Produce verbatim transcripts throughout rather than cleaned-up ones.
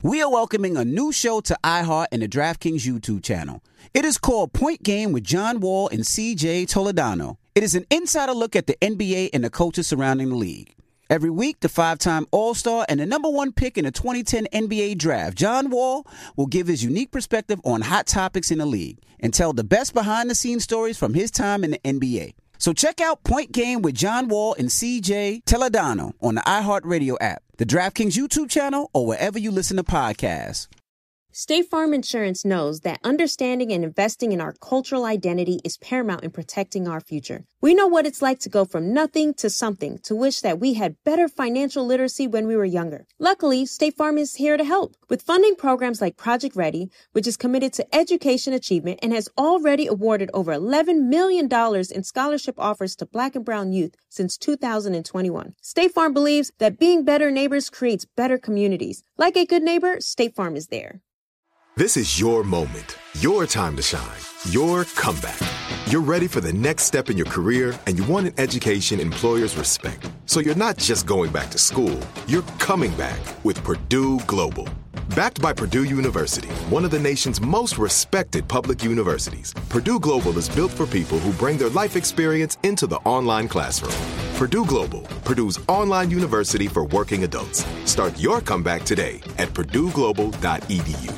We are welcoming a new show to iHeart and the DraftKings YouTube channel. It is called Point Game with John Wall and C J Toledano. It is an insider look at the N B A and the coaches surrounding the league. Every week, the five-time All-Star and the number one pick in the twenty ten N B A Draft, John Wall, will give his unique perspective on hot topics in the league and tell the best behind-the-scenes stories from his time in the N B A. So check out Point Game with John Wall and C J Toledano on the iHeartRadio app, the DraftKings YouTube channel, or wherever you listen to podcasts. State Farm Insurance knows that understanding and investing in our cultural identity is paramount in protecting our future. We know what it's like to go from nothing to something, to wish that we had better financial literacy when we were younger. Luckily, State Farm is here to help with funding programs like Project Ready, which is committed to education achievement and has already awarded over eleven million dollars in scholarship offers to Black and Brown youth since two thousand twenty-one. State Farm believes that being better neighbors creates better communities. Like a good neighbor, State Farm is there. This is your moment, your time to shine, your comeback. You're ready for the next step in your career, and you want an education employers respect. So you're not just going back to school, you're coming back with Purdue Global. Backed by Purdue University, one of the nation's most respected public universities, Purdue Global is built for people who bring their life experience into the online classroom. Purdue Global, Purdue's online university for working adults. Start your comeback today at purdue global dot e d u.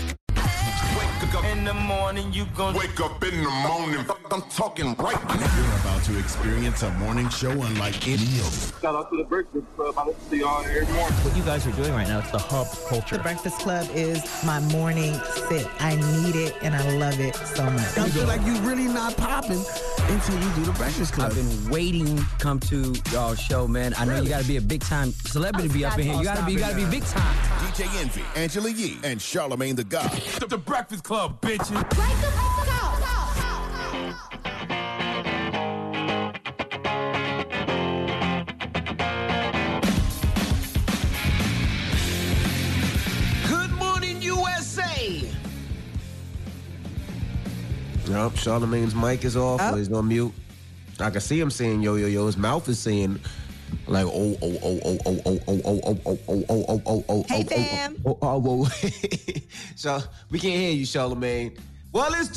In the morning, you gon' wake up in the morning. I'm talking right now. You're about to experience a morning show unlike any other. Shout out to the Breakfast Club. I listen to y'all every morning. What you guys are doing right now, it's the hub culture. The Breakfast Club is my morning sit. I need it and I love it so much. I feel like you're really not popping until you do the Breakfast Club. I've been waiting to come to y'all show, man. I know really? You gotta be a big time celebrity to be up in here. You gotta be, you gotta be big time. D J Envy, Angela Yee, and Charlamagne the God. The, the Breakfast Club, bitches. Break the fuck out. Good morning, U S A. Yup, Charlamagne's mic is off, oh. Or he's on mute. I can see him saying yo, yo, yo. His mouth is saying like oh, oh, oh, oh, oh, oh, oh, oh, oh, oh, oh, oh, oh, oh, oh, hey, fam. oh, oh, oh, oh. So we can't hear you, Charlamagne. Well, it's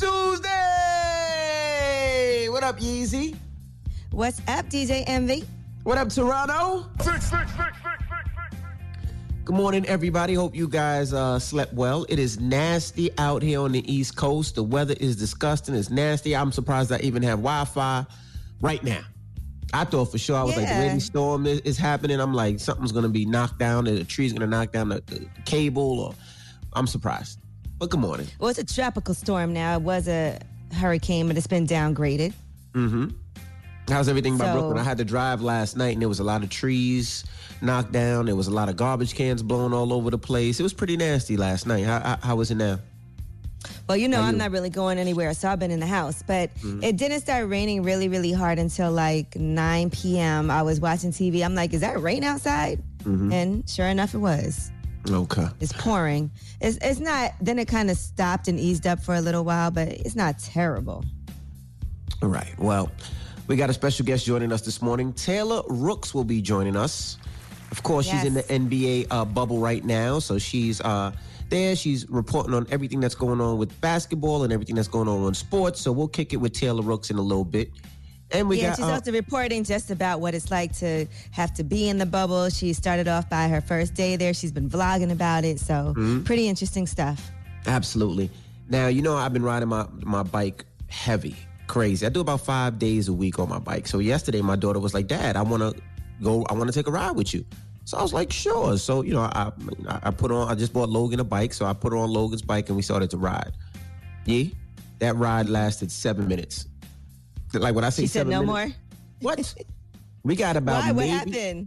Tuesday. What up, Yeezy? What's up, D J Envy? What up, Toronto? Six, six, six, six, six, six. Good morning, everybody. Hope you guys uh, slept well. It is nasty out here on the East Coast. The weather is disgusting. It's nasty. I'm surprised I even have Wi-Fi right now. I thought for sure I was yeah. like, the rain storm is, is happening. I'm like, something's going to be knocked down. The tree's going to knock down the, the cable. Or I'm surprised. But good morning. Well, it's a tropical storm now. It was a hurricane, but it's been downgraded. Mm-hmm. How's everything by so, Brooklyn? I had to drive last night, and there was a lot of trees knocked down. There was a lot of garbage cans blown all over the place. It was pretty nasty last night. How, how, how was it now? Well, you know, How I'm you? not really going anywhere, so I've been in the house. But mm-hmm. it didn't start raining really, really hard until like nine p.m. I was watching T V. I'm like, is that rain outside? Mm-hmm. And sure enough, it was. Okay. It's pouring. It's it's not, then it kind of stopped and eased up for a little while, but it's not terrible. All right. Well, we got a special guest joining us this morning. Taylor Rooks will be joining us. Of course, yes. she's in the N B A uh, bubble right now, so she's uh, there. She's reporting on everything that's going on with basketball and everything that's going on in sports, so we'll kick it with Taylor Rooks in a little bit. And we yeah, got, she's uh, also reporting just about what it's like to have to be in the bubble. She started off by her first day there. She's been vlogging about it, so mm-hmm. pretty interesting stuff. Absolutely. Now, you know, I've been riding my, my bike heavy, crazy. I do about five days a week on my bike. So yesterday, my daughter was like, Dad, I want to go, I want to take a ride with you. So I was like, sure. So, you know, I I put on, I just bought Logan a bike. So I put her on Logan's bike and we started to ride. Yeah, that ride lasted seven minutes. Like when I say she said seven no minutes, more? What? We got about Why? maybe, what happened?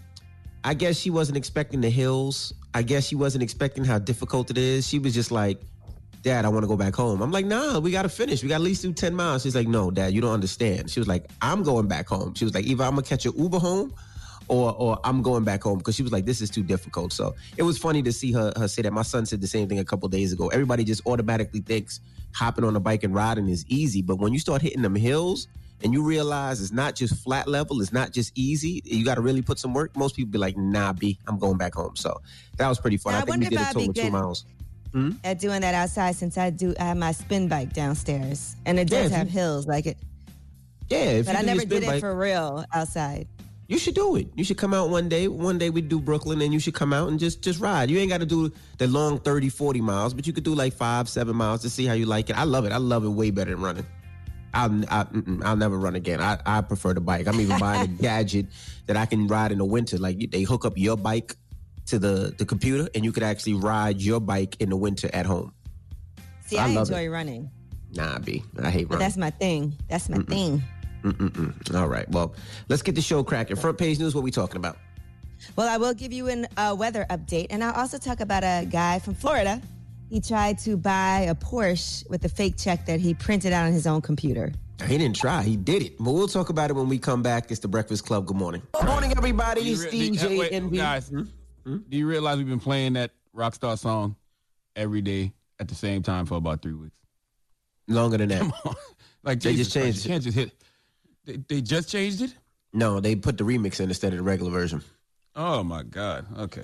I guess she wasn't expecting the hills. I guess she wasn't expecting how difficult it is. She was just like, Dad, I want to go back home. I'm like, nah, we got to finish. We got to at least do ten miles. She's like, no, Dad, you don't understand. She was like, I'm going back home. She was like, either I'm going to catch an Uber home or or I'm going back home, because she was like, this is too difficult. So it was funny to see her, her say that. My son said the same thing a couple days ago. Everybody just automatically thinks hopping on a bike and riding is easy. But when you start hitting them hills, and you realize it's not just flat level, it's not just easy, you got to really put some work, most people be like, nah, B, I'm going back home. So that was pretty fun. Now, I I think we wonder did if a I'd total be of two good- miles. Hmm? At doing that outside, since I do, I have my spin bike downstairs, and it Yeah, does if have you- hills like it. Yeah, if But you I do your never spin did it bike- for real outside. You should do it. You should come out one day. One day we do Brooklyn, and you should come out and just just ride. You ain't got to do the long thirty, forty miles, but you could do like five, seven miles to see how you like it. I love it. I love it way better than running. I'll, I, mm-mm, I'll never run again. I, I prefer the bike. I'm even buying a gadget that I can ride in the winter. Like they hook up your bike to the, the computer, and you could actually ride your bike in the winter at home. See, I I, love enjoy running, Nah, B. I hate but running. that's my thing. That's my thing. Mm-mm-mm. All right. Well, let's get the show cracking. Front page news. What we talking about? Well, I will give you a uh, weather update, and I'll also talk about a guy from Florida. He tried to buy a Porsche with a fake check that he printed out on his own computer. He didn't try. He did it. But we'll talk about it when we come back. It's the Breakfast Club. Good morning. Good morning, everybody. Do you It's re- Steve do- J. wait, N B. Guys, do you realize we've been playing that Rockstar song every day at the same time for about three weeks? Longer than that. Come on. Like They Jesus just changed Christ, you can't just hit. They, they just changed it? No, they put the remix in instead of the regular version. Oh, my God. Okay.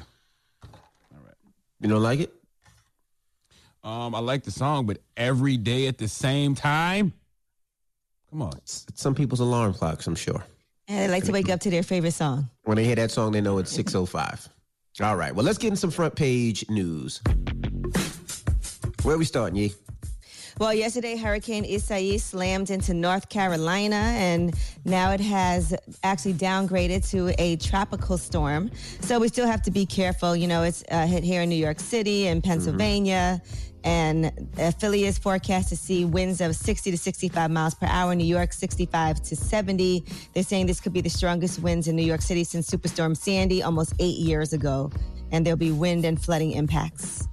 You don't like it? Um, I like the song, but every day at the same time? Come on. It's some people's alarm clocks, I'm sure. And they like to wake up to their favorite song. When they hear that song, they know it's six oh five. All right. Well, let's get in some front page news. Where are we starting, Yee? Well, yesterday, Hurricane Isaias slammed into North Carolina, and now it has actually downgraded to a tropical storm. So we still have to be careful. You know, it's uh, hit here in New York City and Pennsylvania, and uh, Philly is forecast to see winds of sixty to sixty-five miles per hour. New York, sixty-five to seventy. They're saying this could be the strongest winds in New York City since Superstorm Sandy almost eight years ago, and there'll be wind and flooding impacts.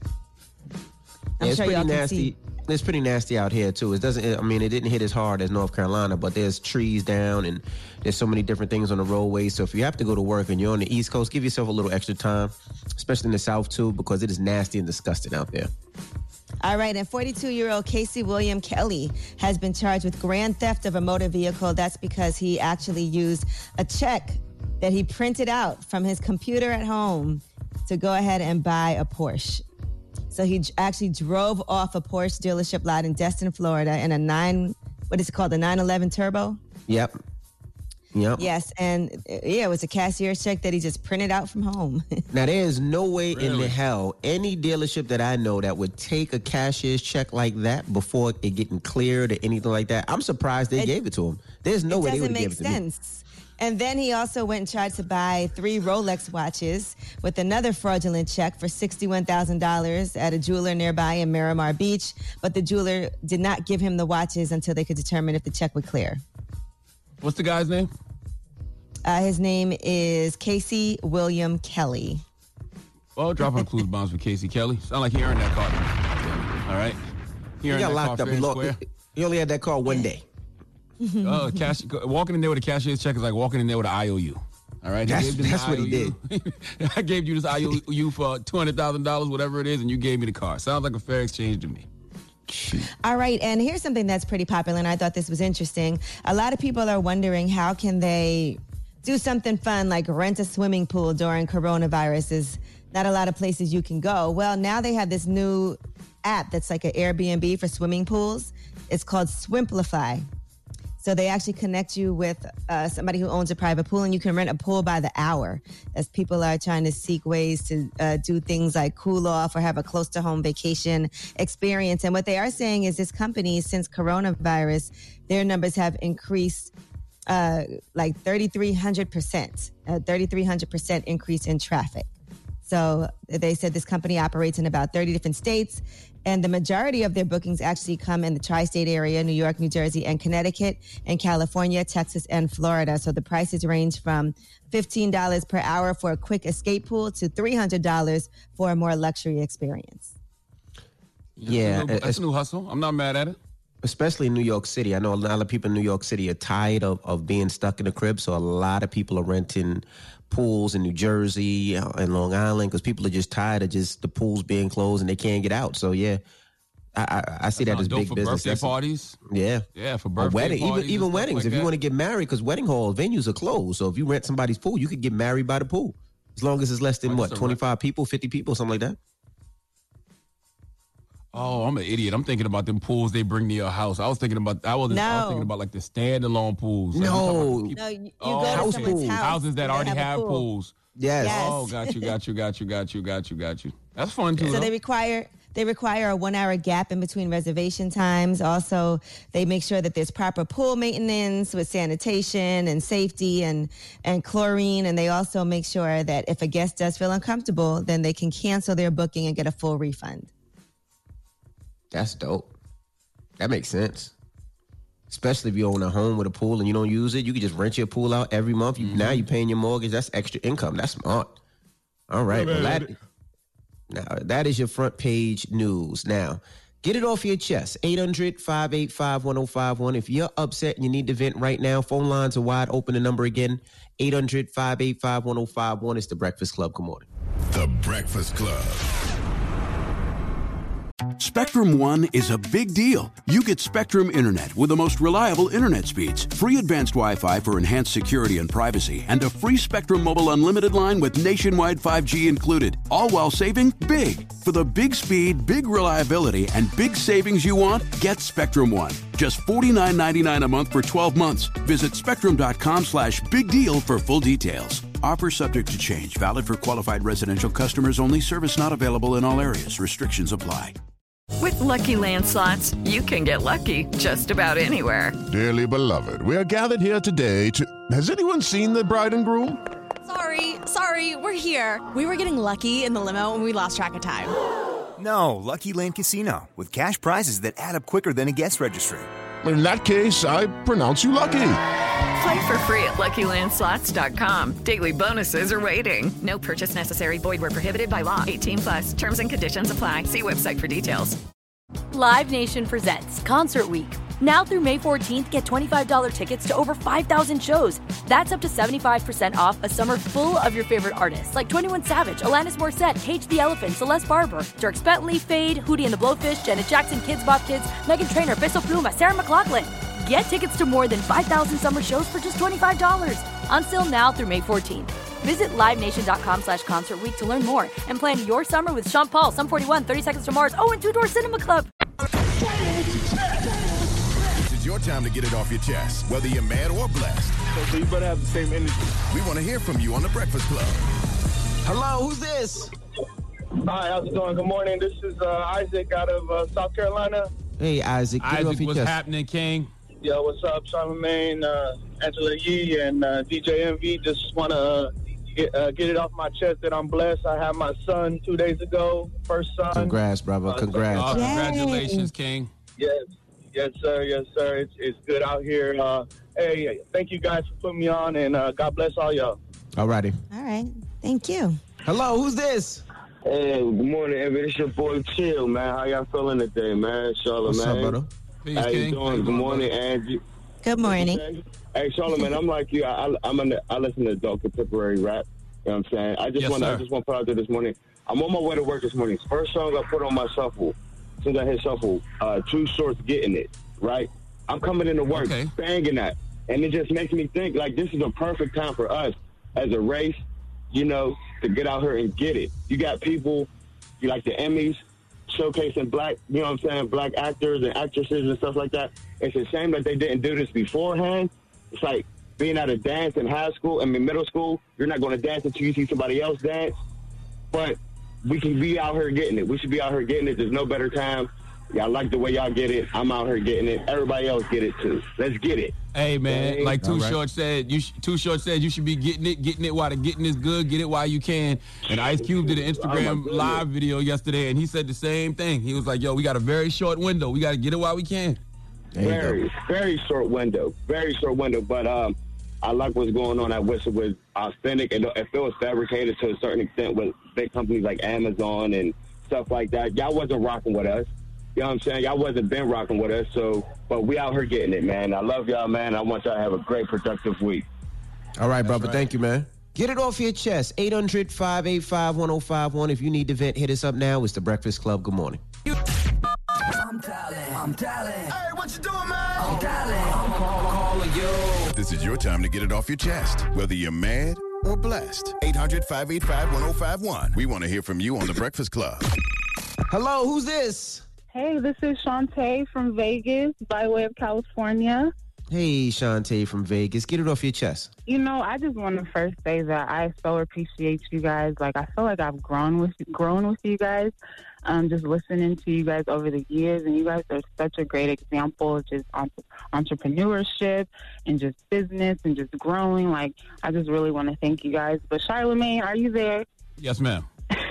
I'm Yeah, it's sure pretty y'all can nasty. see. It's pretty nasty out here too. It doesn't. I mean, it didn't hit as hard as North Carolina, but there's trees down and there's so many different things on the roadway. So if you have to go to work and you're on the East Coast, give yourself a little extra time, especially in the South too, because it is nasty and disgusting out there. All right, and forty-two-year-old Casey William Kelly has been charged with grand theft of a motor vehicle. That's because he actually used a check that he printed out from his computer at home to go ahead and buy a Porsche. So he j- actually drove off a Porsche dealership lot in Destin, Florida in a nine, what is it called, a nine eleven Turbo? Yep. Yep. Yes, and uh, yeah, it was a cashier's check that he just printed out from home. Now, there is no way in Really? the hell any dealership that I know that would take a cashier's check like that before it getting cleared or anything like that. I'm surprised they It- gave it to him. There's no it way they doesn't would make give it to me. sense. And then he also went and tried to buy three Rolex watches with another fraudulent check for sixty-one thousand dollars at a jeweler nearby in Miramar Beach. But the jeweler did not give him the watches until they could determine if the check would clear. What's the guy's name? Uh, his name is Casey William Kelly. Well, drop on clues bombs for Casey Kelly. Sound like he earned that car. All right. He He earned got that locked car up. fair He, and lo- square. he only had that car one day. Oh, cash, walking in there with a cashier's check is like walking in there with an I O U. All right, He That's- gave you this that's what he I O U. I gave you this I O U for two hundred thousand dollars, whatever it is, and you gave me the car. Sounds like a fair exchange to me. All right, and here's something that's pretty popular, and I thought this was interesting. A lot of people are wondering how can they do something fun like rent a swimming pool during coronavirus. There's not a lot of places you can go. Well, now they have this new app that's like an Airbnb for swimming pools. It's called Swimplify. So they actually connect you with uh, somebody who owns a private pool, and you can rent a pool by the hour as people are trying to seek ways to uh, do things like cool off or have a close to home vacation experience. And what they are saying is this company, since coronavirus, their numbers have increased uh, like thirty-three hundred percent, uh, thirty-three hundred percent increase in traffic. So they said this company operates in about thirty different states, and the majority of their bookings actually come in the tri-state area, New York, New Jersey, and Connecticut, and California, Texas, and Florida. So the prices range from fifteen dollars per hour for a quick escape pool to three hundred dollars for a more luxury experience. Yeah. That's a, that's a new hustle. I'm not mad at it. Especially in New York City. I know a lot of people in New York City are tired of, of being stuck in the crib, so a lot of people are renting pools in New Jersey and Long Island because people are just tired of just the pools being closed and they can't get out. So, yeah, I, I, I see that, that as big for business. Birthday That's parties. A, yeah, yeah, for birthday wedding, parties, even even weddings. like if that. you want to get married, because wedding hall venues are closed. So if you rent somebody's pool, you could get married by the pool, as long as it's less than Like what twenty-five people, fifty people, something like that. Oh, I'm an idiot. I'm thinking about them pools they bring to your house. I was thinking about I was, No. I was thinking about like the standalone pools. Like, No. people- No, you, you Oh, go to house someone's pools. house. houses that and they already have, a have pool. pools. Yes. Yes. Oh, got you, got you, got you, got you, got you, got you. That's fun too. So though. they require they require a one hour gap in between reservation times. Also, they make sure that there's proper pool maintenance with sanitation and safety and and chlorine. And they also make sure that if a guest does feel uncomfortable, then they can cancel their booking and get a full refund. That's dope. That makes sense. Especially if you own a home with a pool and you don't use it, you can just rent your pool out every month. You, mm-hmm. Now you're paying your mortgage. That's extra income. That's smart. All right. Well, that, now, that is your front page news. Now, get it off your chest. eight hundred, five eight five, one oh five one. If you're upset and you need to vent right now, phone lines are wide open. The number again, eight hundred, five eight five, one oh five one. It's The Breakfast Club. Good morning. The Breakfast Club. Spectrum One is a big deal. You get Spectrum Internet with the most reliable internet speeds, free advanced Wi-Fi for enhanced security and privacy, and a free Spectrum Mobile Unlimited line with nationwide five G included, all while saving big. For the big speed, big reliability, and big savings you want, get Spectrum One. Just forty-nine ninety-nine a month for twelve months. Visit spectrum.com slash big deal for full details. Offer subject to change. Valid for qualified residential customers only. Service not available in all areas. Restrictions apply. With Lucky Land Slots, you can get lucky just about anywhere. Dearly beloved, we are gathered here today to... Has anyone seen the bride and groom? Sorry, sorry, we're here. We were getting lucky in the limo and we lost track of time. No, Lucky Land Casino, with cash prizes that add up quicker than a guest registry. In that case, I pronounce you lucky. Play for free at lucky land slots dot com. Daily bonuses are waiting. No purchase necessary. Void where prohibited by law. eighteen plus. Terms and conditions apply. See website for details. Live Nation presents Concert Week. Now through May fourteenth, get twenty-five dollars tickets to over five thousand shows. That's up to seventy-five percent off a summer full of your favorite artists like twenty-one Savage, Alanis Morissette, Cage the Elephant, Celeste Barber, Dierks Bentley, Fade, Hootie and the Blowfish, Janet Jackson, Kids Bop Kids, Meghan Trainor, Peso Pluma, Sarah McLachlan. Get tickets to more than five thousand summer shows for just twenty-five dollars. Until now through May fourteenth. Visit livenation.com slash concert week to learn more and plan your summer with Sean Paul, Sum forty-one, thirty Seconds to Mars, oh, and Two Door Cinema Club. This is your time to get it off your chest, whether you're mad or blessed. So you better have the same energy. We want to hear from you on The Breakfast Club. Hello, who's this? Hi, how's it going? Good morning. This is uh, Isaac out of uh, South Carolina. Hey, Isaac. Get it off Isaac, your what's chest. happening, King? Yo, what's up, Charlamagne, uh, Angela Yee, and uh, D J M V. Just want to uh, get, uh, get it off my chest that I'm blessed. I had my son two days ago, first son. Congrats, brother. Uh, Congrats. Oh, congratulations, King. Yes, yes, sir. Yes, sir. It's, it's good out here. Uh, hey, thank you guys for putting me on, and uh, God bless all y'all. All righty. All right. Thank you. Hello, who's this? Hey, good morning, everybody. It's your boy Chill, man. How y'all feeling today, man? Charlamagne. What's up, brother? Peace, How you King. doing? Good morning, Angie. Good morning. Hey, Charlamagne, I'm like you. I, I'm an, I listen to adult contemporary rap. You know what I'm saying? I just Yes, want I sir. just want to put out there this morning. I'm on my way to work this morning. First song I put on my shuffle. As soon as I hit shuffle, uh, Too Short's Getting It, right? I'm coming into work, Okay. banging that. And it just makes me think, like, this is a perfect time for us as a race, you know, to get out here and get it. You got people, you like the Emmys, showcasing black, you know what I'm saying, black actors and actresses and stuff like that. It's a shame that they didn't do this beforehand. It's like being at a dance in high school, I mean, middle school, you're not going to dance until you see somebody else dance. But we can be out here getting it. We should be out here getting it. There's no better time. Y'all like the way y'all get it. I'm out here getting it. Everybody else get it, too. Let's get it. Hey, man, Hey. like Too All right. Short said, you sh- Too Short said you should be getting it, getting it while the getting is good, get it while you can. And Ice Cube did an Oh, Instagram my goodness. live video yesterday, and he said the same thing. He was like, yo, we got a very short window. We got to get it while we can. There you go. Very, very short window. Very short window. But um, I like what's going on. I wish it was authentic. And if it was fabricated to a certain extent with big companies like Amazon and stuff like that, y'all wasn't rocking with us. You know what I'm saying? Y'all wasn't been rocking with us. So, but we out here getting it, man. I love y'all, man. I want y'all to have a great, productive week. All right, brother. Thank you, man. Get it off your chest. eight hundred, five eight five, one oh five one. If you need to vent, hit us up now. It's The Breakfast Club. Good morning. I'm dialing. Hey, what you doing, man? I'm dialing. I'm call, calling you. This is your time to get it off your chest, whether you're mad or blessed. eight hundred, five eight five, one oh five one. We want to hear from you on The Breakfast Club. Hello, who's this? Hey, this is Shantae from Vegas by way of California. Hey, Shantae from Vegas. Get it off your chest. You know, I just want to first say that I so appreciate you guys. Like, I feel like I've grown with grown with you guys, um, just listening to you guys over the years. And you guys are such a great example of just entre- entrepreneurship and just business and just growing. Like, I just really want to thank you guys. But Charlamagne, are you there? Yes, ma'am.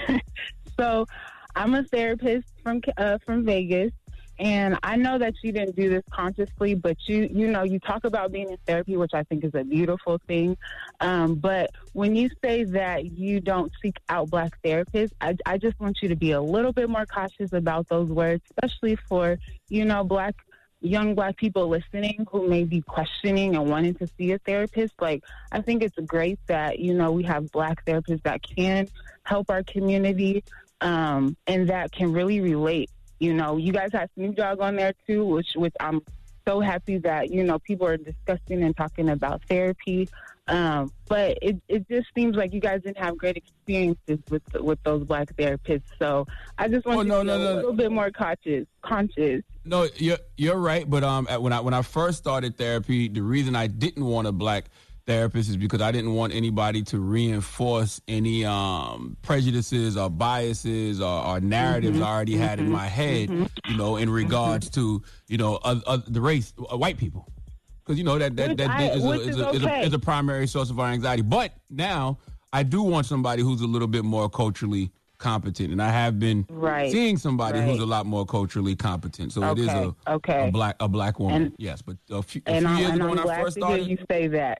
So, I'm a therapist from uh, from Vegas. And I know that you didn't do this consciously, but you, you know, you talk about being in therapy, which I think is a beautiful thing. Um, but when you say that you don't seek out Black therapists, I, I just want you to be a little bit more cautious about those words, especially for, you know, Black, young Black people listening who may be questioning and wanting to see a therapist. Like, I think it's great that, you know, we have Black therapists that can help our community um, and that can really relate. You know, you guys have Snoop Dogg on there, too, which which I'm so happy that, you know, people are discussing and talking about therapy. Um, but it, it just seems like you guys didn't have great experiences with with those Black therapists. So I just want Oh, you no, to be no, a no. little bit more conscious. conscious. No, you're you're right. But um, at- when I when I first started therapy, the reason I didn't want a Black therapist is because I didn't want anybody to reinforce any um, prejudices or biases or, or narratives Mhm, I already had in mhm, my head, mhm. you know, in regards to, you know, uh, uh, the race, uh, white people. Because, you know, that, that, Which that I- is, a, which is, is a, is, a, okay. is a primary source of our anxiety. But now I do want somebody who's a little bit more culturally competent. And I have been Right, seeing somebody right. who's a lot more culturally competent. So it is Okay, a, okay. a black a black woman. And- yes, but a few, a And, few I'm, years and ago I'm when I glad first to hear started, you say that.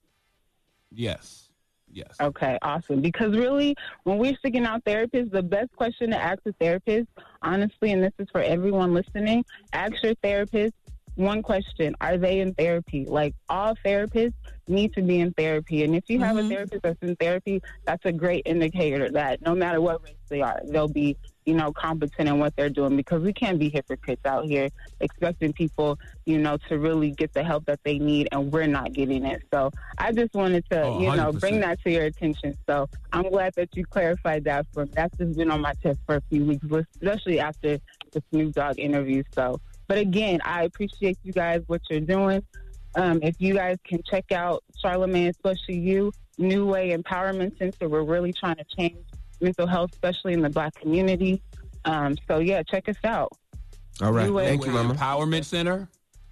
yes, yes. Okay, awesome. Because really, when we're seeking out therapists, the best question to ask a therapist, honestly, and this is for everyone listening, ask your therapist one question: are they in therapy? Like, all therapists need to be in therapy. And if you have a therapist that's in therapy, that's a great indicator that no matter what race they are, they'll be, you know, competent in what they're doing, because we can't be hypocrites out here expecting people, you know, to really get the help that they need, and we're not getting it. So I just wanted to, Oh, you know, one hundred bring percent. that to your attention. So I'm glad that you clarified that for me. That's just been on my chest for a few weeks, especially after the Snoop Dogg interview. So, but again, I appreciate you guys, what you're doing. Um, if you guys can check out Charlamagne, especially you, New Way Empowerment Center, we're really trying to change mental health, especially in the Black community. Um, so, yeah, check us out. All right. New Way Thank you, Mama. Empowerment Center?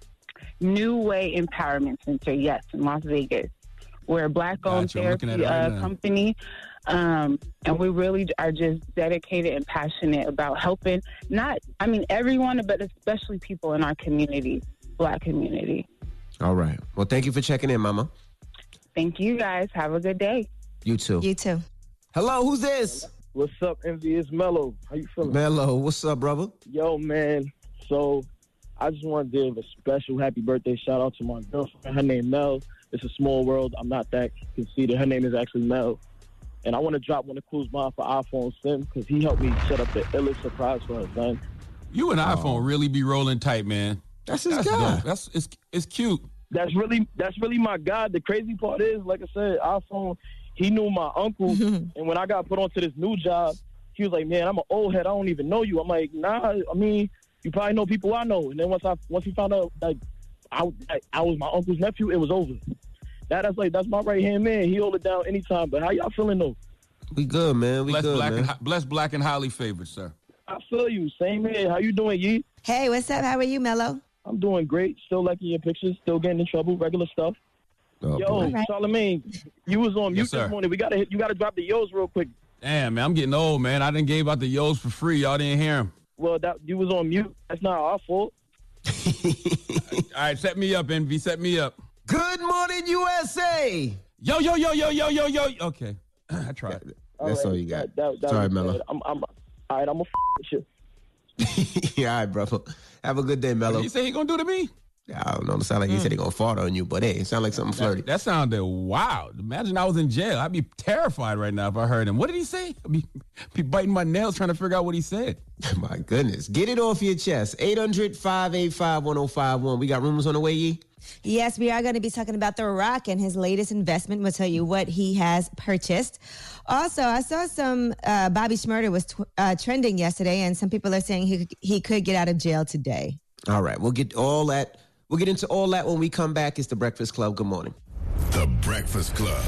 New Way Empowerment Center, yes, in Las Vegas. We're a Black-owned Gotcha, I'm looking therapy at it right uh, now. company, um, and we really are just dedicated and passionate about helping, not, I mean, everyone, but especially people in our community, Black community. All right. Well, thank you for checking in, Mama. Thank you, guys. Have a good day. You too. You too. Hello, who's this? What's up, Envy? It's Mello. How you feeling? Mello, what's up, brother? Yo, man. So I just want to give a special happy birthday shout out to my girlfriend. Her name Mel. It's a small world. I'm not that conceited. Her name is actually Mel. And I want to drop one of Clues Mine for iPhone Sim, because he helped me set up the illest surprise for her son. You and iPhone really be rolling tight, man. That's his That's guy. dope. That's it's it's cute. That's really that's really my guy. The crazy part is, like I said, iPhone, he knew my uncle. And when I got put onto this new job, he was like, man, I'm an old head. I don't even know you. I'm like, nah, I mean, you probably know people I know. And then once I once he found out, like, I, like, I was my uncle's nephew, it was over. That, that's like, that's my right-hand man. He hold it down anytime. But how y'all feeling, though? We good, man. We Bless good, black man. and hi- bless black and highly favored, sir. I feel you. Same here. How you doing, Yee? Hey, what's up? How are you, Mello? I'm doing great. Still liking your pictures. Still getting in trouble. Regular stuff. Oh, Yo, boy. right. Charlamagne, you was on mute Yes, sir. this morning. We gotta hit, you gotta drop the yos real quick. Damn, man, I'm getting old, man. I didn't gave out the yos for free. Y'all didn't hear him. Well, that you was on mute. That's not our fault. All right, set me up, Envy. Set me up. Good morning, U S A. Yo, yo, yo, yo, yo, yo, yo. Okay, I tried. That's all right. you got. That- that- that Sorry, was Mello. bad. I'm, I'm, all right, I'm a f- with you. Yeah, all right, brother. Have a good day, Mello. He say he gonna do to me? I don't know. It sound like he said he gonna fart on you, but hey, it sound like something flirty. That, that sounded wild. Imagine I was in jail. I'd be terrified right now if I heard him. What did he say? I'd be, be biting my nails trying to figure out what he said. My goodness. Get it off your chest. eight hundred, five eight five, one oh five one. We got rumors on the way, Yee? Yes, we are going to be talking about The Rock and his latest investment. We'll tell you what he has purchased. Also, I saw some uh, Bobby Shmurda was tw- uh, trending yesterday, and some people are saying he he could get out of jail today. All right, we'll get all that. We'll get into all that when we come back. It's The Breakfast Club. Good morning. The Breakfast Club.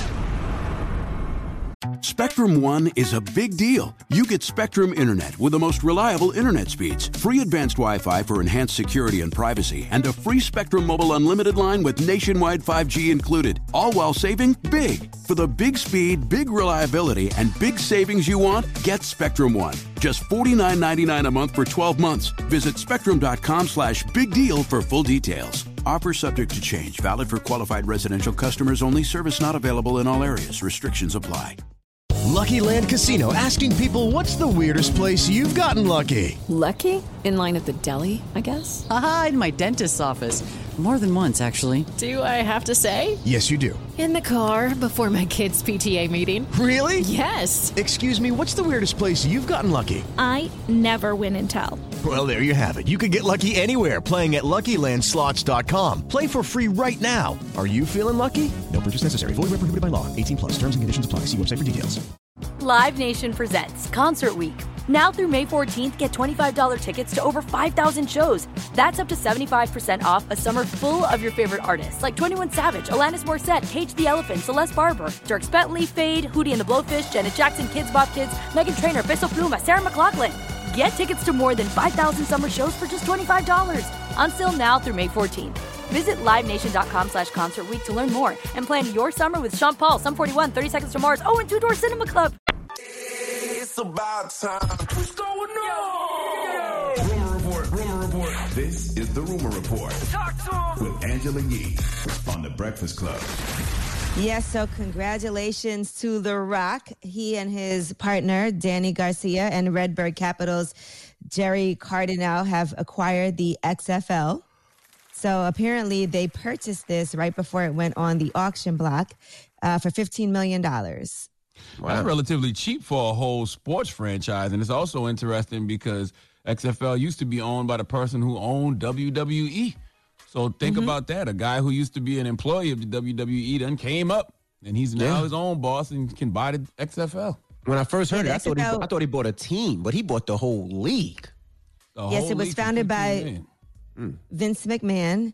Spectrum One is a big deal. You get Spectrum Internet with the most reliable internet speeds, free advanced Wi-Fi for enhanced security and privacy, and a free Spectrum Mobile Unlimited line with nationwide five G included, all while saving big. For the big speed, big reliability, and big savings you want, get Spectrum One. Just forty-nine ninety-nine a month for twelve months. Visit spectrum.com slash big deal for full details. Offer subject to change. Valid for qualified residential customers only. Service not available in all areas. Restrictions apply. Lucky Land Casino, asking people, what's the weirdest place you've gotten lucky? Lucky? In line at the deli, I guess? Aha, in my dentist's office. More than once, actually. Do I have to say? Yes, you do. In the car before my kids' P T A meeting. Really? Yes. Excuse me, what's the weirdest place you've gotten lucky? I never win and tell. Well, there you have it. You can get lucky anywhere, playing at Lucky Land Slots dot com. Play for free right now. Are you feeling lucky? No purchase necessary. Void where prohibited by law. eighteen plus. Terms and conditions apply. See website for details. Live Nation presents Concert Week. Now through May fourteenth, get twenty-five dollars tickets to over five thousand shows. That's up to seventy-five percent off a summer full of your favorite artists like twenty-one Savage, Alanis Morissette, Cage the Elephant, Celeste Barber, Dierks Bentley, Fade, Hootie and the Blowfish, Janet Jackson, Kids Bop Kids, Meghan Trainor, Peso Pluma, Sarah McLachlan. Get tickets to more than five thousand summer shows for just twenty-five dollars. Until now through May fourteenth. Visit livenation.com slash concert week to learn more and plan your summer with Sean Paul, Sum forty-one, thirty Seconds to Mars, oh, and Two Door Cinema Club. It's about time. What's going on? Rumor Report, Rumor Report. This is the Rumor Report. Talk to him. With Angela Yee on The Breakfast Club. Yes, so congratulations to The Rock. He and his partner, Danny Garcia, and Redbird Capital's Jerry Cardinal have acquired the X F L. So apparently they purchased this right before it went on the auction block uh, for fifteen million dollars. Wow. That's relatively cheap for a whole sports franchise. And it's also interesting because X F L used to be owned by the person who owned W W E. So think mm-hmm. about that. A guy who used to be an employee of the W W E then came up, and he's now yeah. his own boss and can buy the X F L. When I first heard yeah, it, I thought, he, I thought he bought a team, but he bought the whole league. The yes, whole it was league founded by mm. Vince McMahon.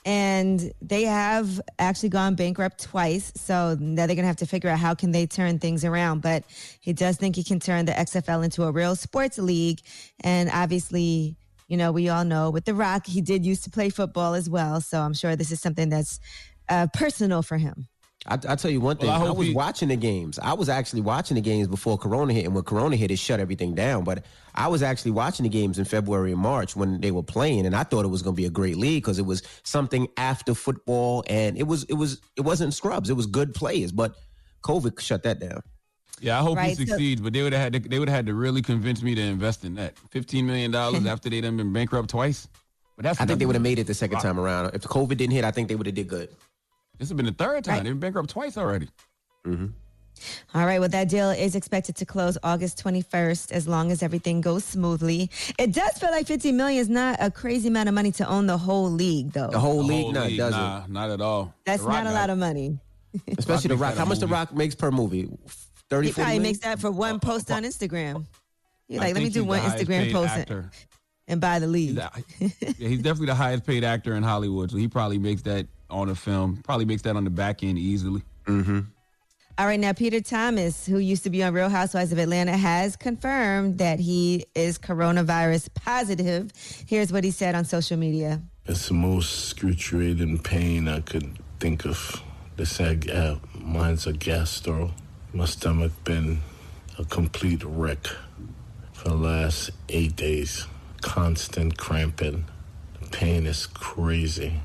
And they have actually gone bankrupt twice, so now they're going to have to figure out how can they turn things around. But he does think he can turn the X F L into a real sports league. And obviously, you know, we all know with The Rock, he did used to play football as well. So I'm sure this is something that's uh, personal for him. I, I tell you one thing. well, I, I was he... watching the games. I was actually watching the games before Corona hit. And when Corona hit, it shut everything down. But I was actually watching the games in February and March when they were playing. And I thought it was going to be a great league because it was something after football. And it was, it was, it wasn't scrubs. It was good players. But COVID shut that down. Yeah, I hope right, he succeeds. So... but they would have had to, they would have had to really convince me to invest in that. fifteen million dollars after they done been bankrupt twice. But that's I think they would have made it the second time around. If the COVID didn't hit, I think they would have did good. This has been the third time. Right. They've been bankrupt twice already. Mm-hmm. All right. Well, that deal is expected to close August twenty-first as long as everything goes smoothly. It does feel like fifty million dollars is not a crazy amount of money to own the whole league, though. The whole the league? Whole No, league, it doesn't. Nah, not at all. That's not a lot of money. Especially The Rock. How much The Rock makes per movie? thirty, He probably million? makes that for one post on Instagram. He's I like, let me do one Instagram post and, and buy the league. He's, yeah, he's definitely the highest paid actor in Hollywood, so he probably makes that on a film. Probably makes that on the back end easily. Mm-hmm. All right, now Peter Thomas, who used to be on Real Housewives of Atlanta, has confirmed that he is coronavirus positive. Here's what he said on social media. It's the most excruciating pain I could think of. They said uh, mine's a gastro. My stomach been a complete wreck for the last eight days. Constant cramping. The pain is crazy.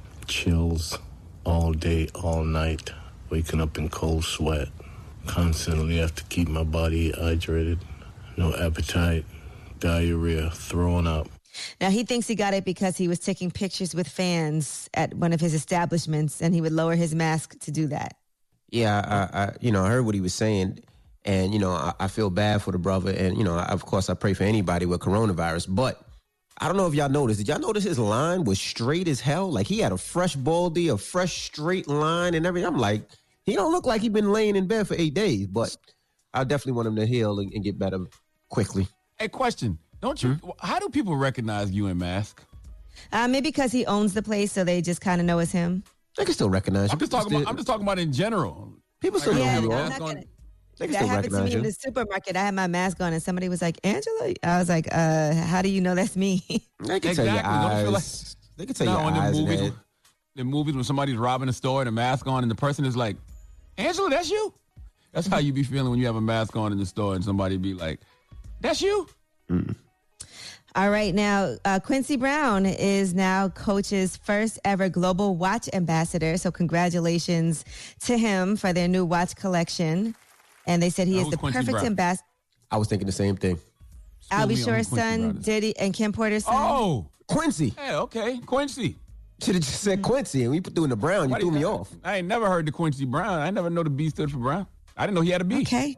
Chills all day, all night. Waking up in cold sweat. Constantly have to keep my body hydrated. No appetite. Diarrhea. Throwing up. Now, he thinks he got it because he was taking pictures with fans at one of his establishments, and he would lower his mask to do that. Yeah, I, I you know, I heard what he was saying, and, you know, I, I feel bad for the brother, and, you know, I, of course, I pray for anybody with coronavirus, but I don't know if y'all noticed. Did y'all notice his line was straight as hell? Like, he had a fresh baldy, a fresh straight line and everything. I'm like, he don't look like he been laying in bed for eight days, but I definitely want him to heal and, and get better quickly. Hey, question. Don't you? Hmm? How do people recognize you in mask? Uh, maybe because he owns the place, so they just kind of know it's him. They can still recognize you. I'm just talking about. I'm just talking about in general. People still yeah, know who you I'm are. not gonna, They can that still happened to recognize me you. in the supermarket. I had my mask on, and somebody was like, "Angela," I was like, "Uh, how do you know that's me?" They can exactly. tell your Don't you feel eyes. like, They can tell no, your in the eyes and movies, head. the movies when somebody's robbing a store and a mask on, and the person is like, "Angela, that's you." That's how you be feeling when you have a mask on in the store, and somebody be like, "That's you." Mm. All right, now uh, Quincy Brown is now Coach's first ever global watch ambassador. So congratulations to him for their new watch collection. And they said he Now, is the who's Quincy perfect Brown? ambassador. I was thinking the same thing. Albie me on Shore's who Quincy son, Brown is. Diddy, and Kim Porter's son. Oh, Quincy. Yeah, okay, Quincy. Should have just said Quincy, and we put doing the Brown. You Why threw do me you- off. I ain't never heard the Quincy Brown. I never know the B stood for Brown. I didn't know he had a B. Okay.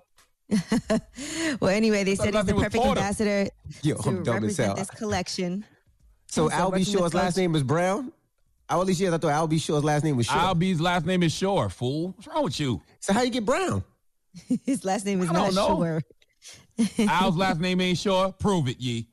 Well, anyway, they thought said he's last the name was perfect Porter. ambassador Yo, to I'm dumb as hell. represent this collection. So So Albie working Shore's with last Coach- name was Brown? All these years I thought Albie Shore's last name was Shore. Albie's last name is Shore, fool. What's wrong with you? So how you get Brown? His last name is I not don't know. Shore. Al's last name ain't Shore. Prove it, ye.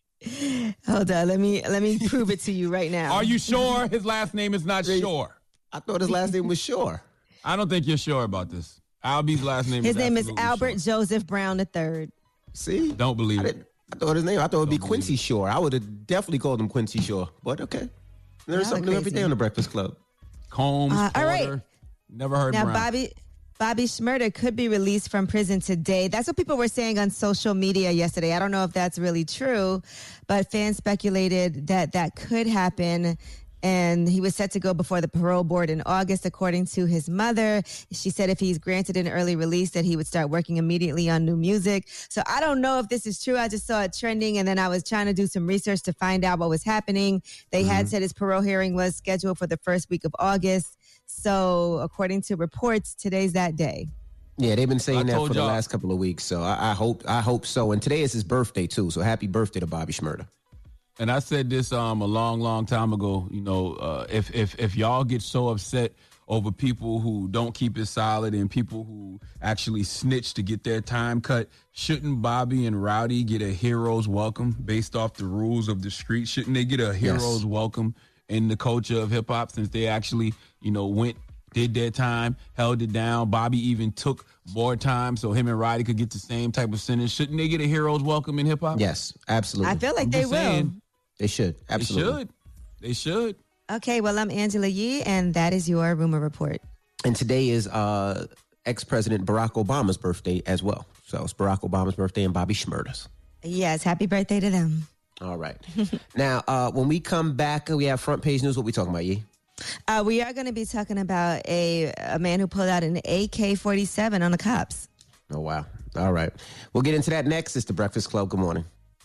Hold on, let me let me prove it to you right now. Are you sure his last name is not Shore? I thought his last name was Shore. I don't think you're sure about this. Albie's last name His is name is absolutely Albert Joseph Brown the third. See? Don't believe I, it. didn't, I thought his name, I thought it would be Quincy Shore. I would have definitely called him Quincy Shore. But okay. There's Y'all something are new every crazy. day on the Breakfast Club. Combs, Uh, all right. Porter. Never heard Now, Brown. Bobby Bobby Shmurda could be released from prison today. That's what people were saying on social media yesterday. I don't know if that's really true, but fans speculated that that could happen. And he was set to go before the parole board in August, according to his mother. She said if he's granted an early release, that he would start working immediately on new music. So I don't know if this is true. I just saw it trending, and then I was trying to do some research to find out what was happening. They had said his parole hearing was scheduled for the first week of August. So according to reports, today's that day. Yeah, they've been saying I that told for the y'all. last couple of weeks. So I, I hope I hope so. And today is his birthday too. So happy birthday to Bobby Shmurda. And I said this um a long, long time ago. You know, uh, if if if y'all get so upset over people who don't keep it solid and people who actually snitch to get their time cut, shouldn't Bobby and Rowdy get a hero's welcome based off the rules of the street? Shouldn't they get a hero's welcome in the culture of hip hop since they actually, you know, went, did their time, held it down? Bobby even took more time so him and Roddy could get the same type of sentence. Shouldn't they get a hero's welcome in hip hop? Yes, absolutely. I feel like I'm they just will. saying. They should. Absolutely. They should. They should. Okay, well, I'm Angela Yee, and that is your rumor report. And today is uh, ex-President Barack Obama's birthday as well. So it's Barack Obama's birthday and Bobby Shmurda's. Yes, happy birthday to them. All right. Now, uh, when we come back, we have front page news. What we talking about, Yee? Uh, we are going to be talking about a, a man who pulled out an A K forty-seven on the cops. Oh, wow. All right. We'll get into that next. It's the Breakfast Club. Good morning.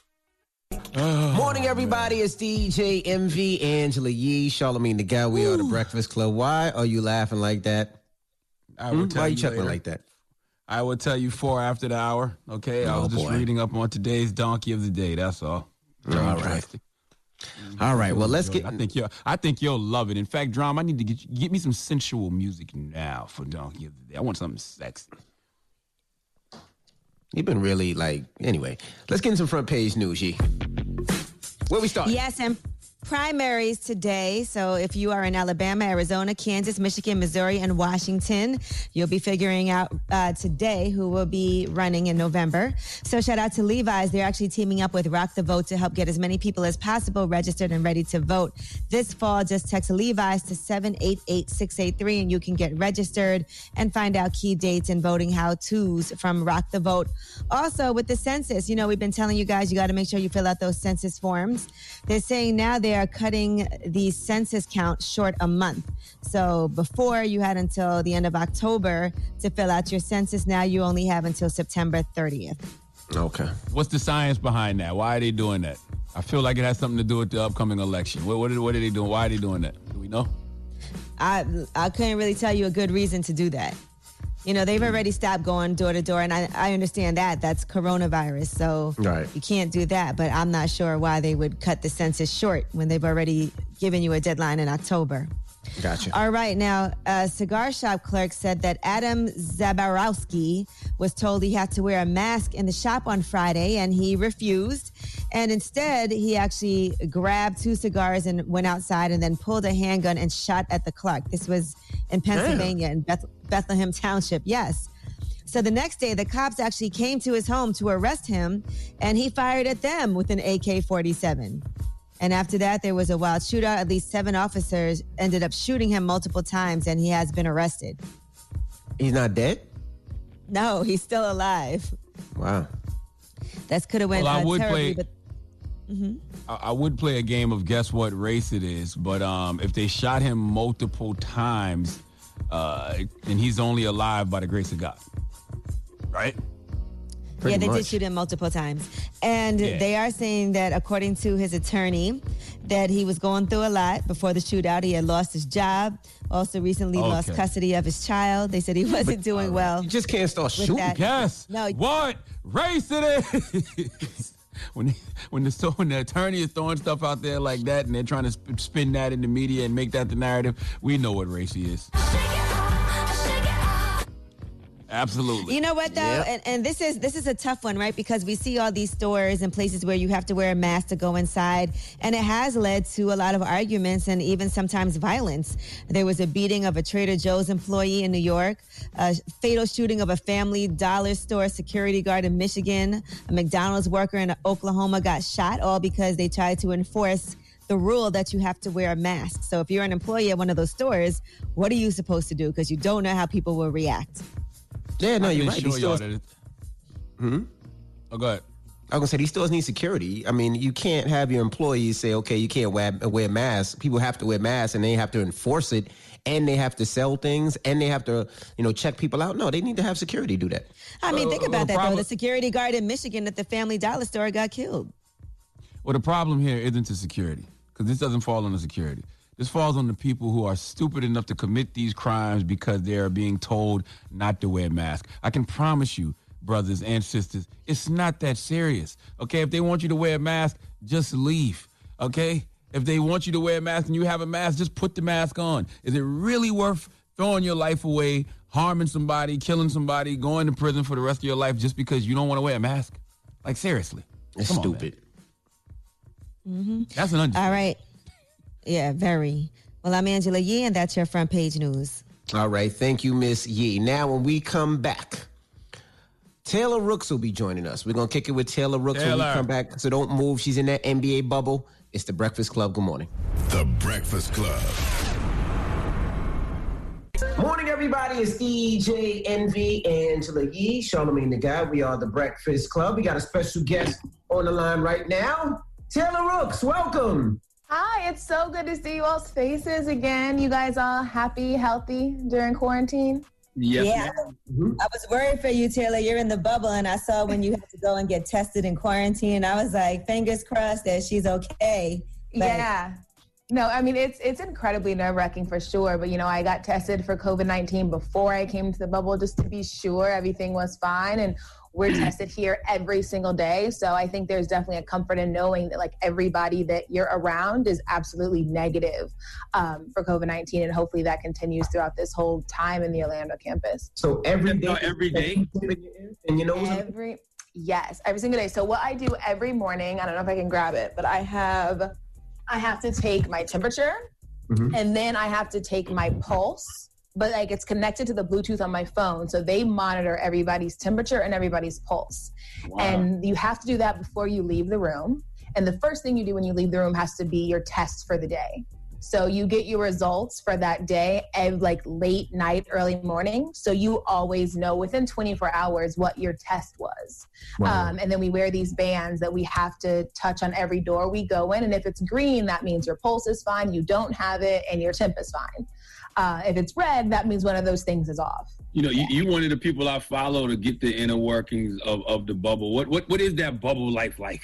Morning, everybody. It's D J M V, Angela Yee, Charlamagne the Guy. We are the Breakfast Club. Why are you laughing like that? I Hmm? will tell Why are you you chuckling later. like that? I will tell you four after the hour. Okay, I Oh, was just boy. reading up on today's donkey of the day. That's all. All right. All right. Well, let's get. I think you. I think you'll love it. In fact, Drum, I need to get you, get me some sensual music now for donkey of the day. I want something sexy. You've been really like. Anyway, let's get into some front page news, Yee. Where we start? Yes, and primaries today. So if you are in Alabama, Arizona, Kansas, Michigan, Missouri, and Washington, you'll be figuring out uh, today who will be running in November. So shout out to Levi's. They're actually teaming up with Rock the Vote to help get as many people as possible registered and ready to vote. This fall, just text Levi's to seven eight eight six eight three and you can get registered and find out key dates and voting how-tos from Rock the Vote. Also, with the census, you know, we've been telling you guys, you got to make sure you fill out those census forms. They're saying now they are cutting the census count short a month. So before you had until the end of October to fill out your census. Now you only have until September thirtieth. Okay. What's the science behind that? Why are they doing that? I feel like it has something to do with the upcoming election. What, what, are, what are they doing? Why are they doing that? Do we know? I I couldn't really tell you a good reason to do that. You know, they've already stopped going door to door, and I, I understand that. That's coronavirus, so right. you can't do that. But I'm not sure why they would cut the census short when they've already given you a deadline in October. Gotcha. All right. Now, a cigar shop clerk said that Adam Zabarowski was told he had to wear a mask in the shop on Friday, and he refused. And instead, he actually grabbed two cigars and went outside and then pulled a handgun and shot at the clerk. This was in Pennsylvania, Damn. in Beth- Bethlehem Township. Yes. So the next day, the cops actually came to his home to arrest him, and he fired at them with an A K forty-seven. And after that, there was a wild shootout. At least seven officers ended up shooting him multiple times, and he has been arrested. He's not dead? No, he's still alive. Wow. That's could have went well, I uh, would terribly, play, but... Mm-hmm. I, I would play a game of guess what race it is, but um, if they shot him multiple times, uh, then he's only alive by the grace of God. Right? Pretty yeah, they much. did shoot him multiple times. And Yeah. they are saying that, according to his attorney, that he was going through a lot before the shootout. He had lost his job, also recently Okay. lost custody of his child. They said he wasn't doing well. You just can't start with shooting. that. Guess No. what race it is? when when the so when the attorney is throwing stuff out there like that, and they're trying to sp- spin that in the media and make that the narrative, we know what race he is. Absolutely. You know what though, Yep. and, and this is this is a tough one, right? Because we see all these stores and places where you have to wear a mask to go inside, and it has led to a lot of arguments and even sometimes violence. There was a beating of a Trader Joe's employee in New York, a fatal shooting of a Family Dollar store security guard in Michigan, a McDonald's worker in Oklahoma got shot, all because they tried to enforce the rule that you have to wear a mask. So if you're an employee at one of those stores, what are you supposed to do? Because you don't know how people will react. Yeah, no, I can you're right. assure These y'all stores, that it- hmm? Oh, go ahead. I was gonna say these stores need security. I mean, you can't have your employees say, "Okay, you can't wear wear masks." People have to wear masks, and they have to enforce it, and they have to sell things, and they have to, you know, check people out. No, they need to have security do that. I mean, Uh, think the about that, problem- though. The security guard in Michigan at the Family Dollar store got killed. Well, the problem here isn't the security, because this doesn't fall on the security. This falls on the people who are stupid enough to commit these crimes because they are being told not to wear masks. I can promise you, brothers and sisters, it's not that serious. Okay, if they want you to wear a mask, just leave. Okay, if they want you to wear a mask and you have a mask, just put the mask on. Is it really worth throwing your life away, harming somebody, killing somebody, going to prison for the rest of your life just because you don't want to wear a mask? Like, seriously. It's Come on, stupid. Mm-hmm. That's an understatement. All right. Yeah, very. Well, I'm Angela Yee, and that's your front page news. All right, thank you, Miss Yee. Now, when we come back, Taylor Rooks will be joining us. We're gonna kick it with Taylor Rooks when we Taylor. come back. So don't move. She's in that N B A bubble. It's the Breakfast Club. Good morning. The Breakfast Club. Morning, everybody. It's D J Envy, Angela Yee, Charlamagne the Guy. We are the Breakfast Club. We got a special guest on the line right now. Taylor Rooks, welcome. Hi, it's so good to see you all's faces again. You guys all happy, healthy during quarantine? yeah. I was worried for you, Taylor. You're in the bubble, and I saw when you had to go and get tested in quarantine. I was like, fingers crossed that she's okay. But- Yeah. No, I mean, it's it's incredibly nerve-wracking for sure. But, you know, I got tested for COVID nineteen before I came to the bubble just to be sure everything was fine. And we're tested here every single day. So I think there's definitely a comfort in knowing that, like, everybody that you're around is absolutely negative um, for COVID nineteen. And hopefully that continues throughout this whole time in the Orlando campus. So every day, every day, and you know, Every, yes, every single day. So what I do every morning, I don't know if I can grab it, but I have, I have to take my temperature and then I have to take my pulse, but like it's connected to the Bluetooth on my phone. So they monitor everybody's temperature and everybody's pulse. Wow. And you have to do that before you leave the room. And the first thing you do when you leave the room has to be your test for the day. So you get your results for that day at like late night, early morning. So you always know within twenty-four hours what your test was. Wow. Um, and then we wear these bands that we have to touch on every door we go in. And if it's green, that means your pulse is fine, you don't have it, and your temp is fine. Uh, if it's red, that means one of those things is off. You know, you, you one of the people I follow to get the inner workings of, of the bubble. What what what is that bubble life like?